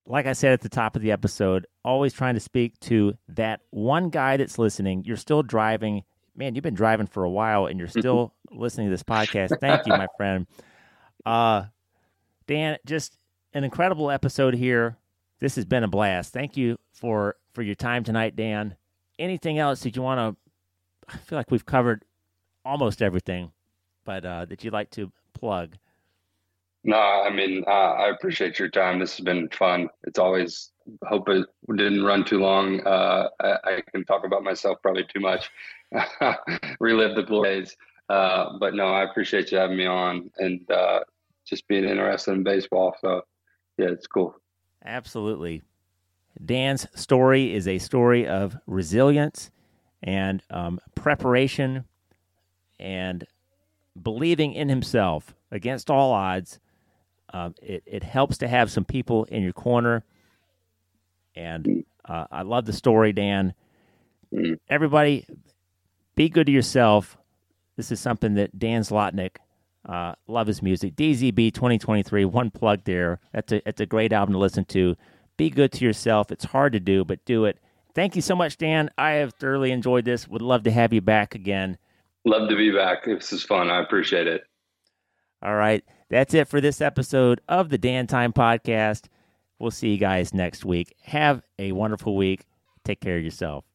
like I said at the top of the episode, always trying to speak to that one guy that's listening. You're still driving. Man, you've been driving for a while, and you're still listening to this podcast. Thank you, my friend. Uh, Dan, just an incredible episode here. This has been a blast. Thank you for, for your time tonight, Dan. Anything else that you want to, I feel like we've covered almost everything, but uh, that you'd like to plug? No, I mean, uh, I appreciate your time. This has been fun. It's always, hope it didn't run too long. Uh, I, I can talk about myself probably too much, relive the glory days. Uh, but no, I appreciate you having me on and uh, just being interested in baseball. So, yeah, it's cool. Absolutely. Dan's story is a story of resilience and um, preparation and believing in himself against all odds. Um, it, it helps to have some people in your corner. And uh, I love the story, Dan. Mm. Everybody, be good to yourself. This is something that Dan Zlotnick, uh, love his music. D Z B twenty twenty-three, one plug there. That's a, it's a great album to listen to. Be good to yourself. It's hard to do, but do it. Thank you so much, Dan. I have thoroughly enjoyed this. Would love to have you back again. Love to be back. This is fun. I appreciate it. All right. That's it for this episode of the Dan Time Podcast. We'll see you guys next week. Have a wonderful week. Take care of yourself.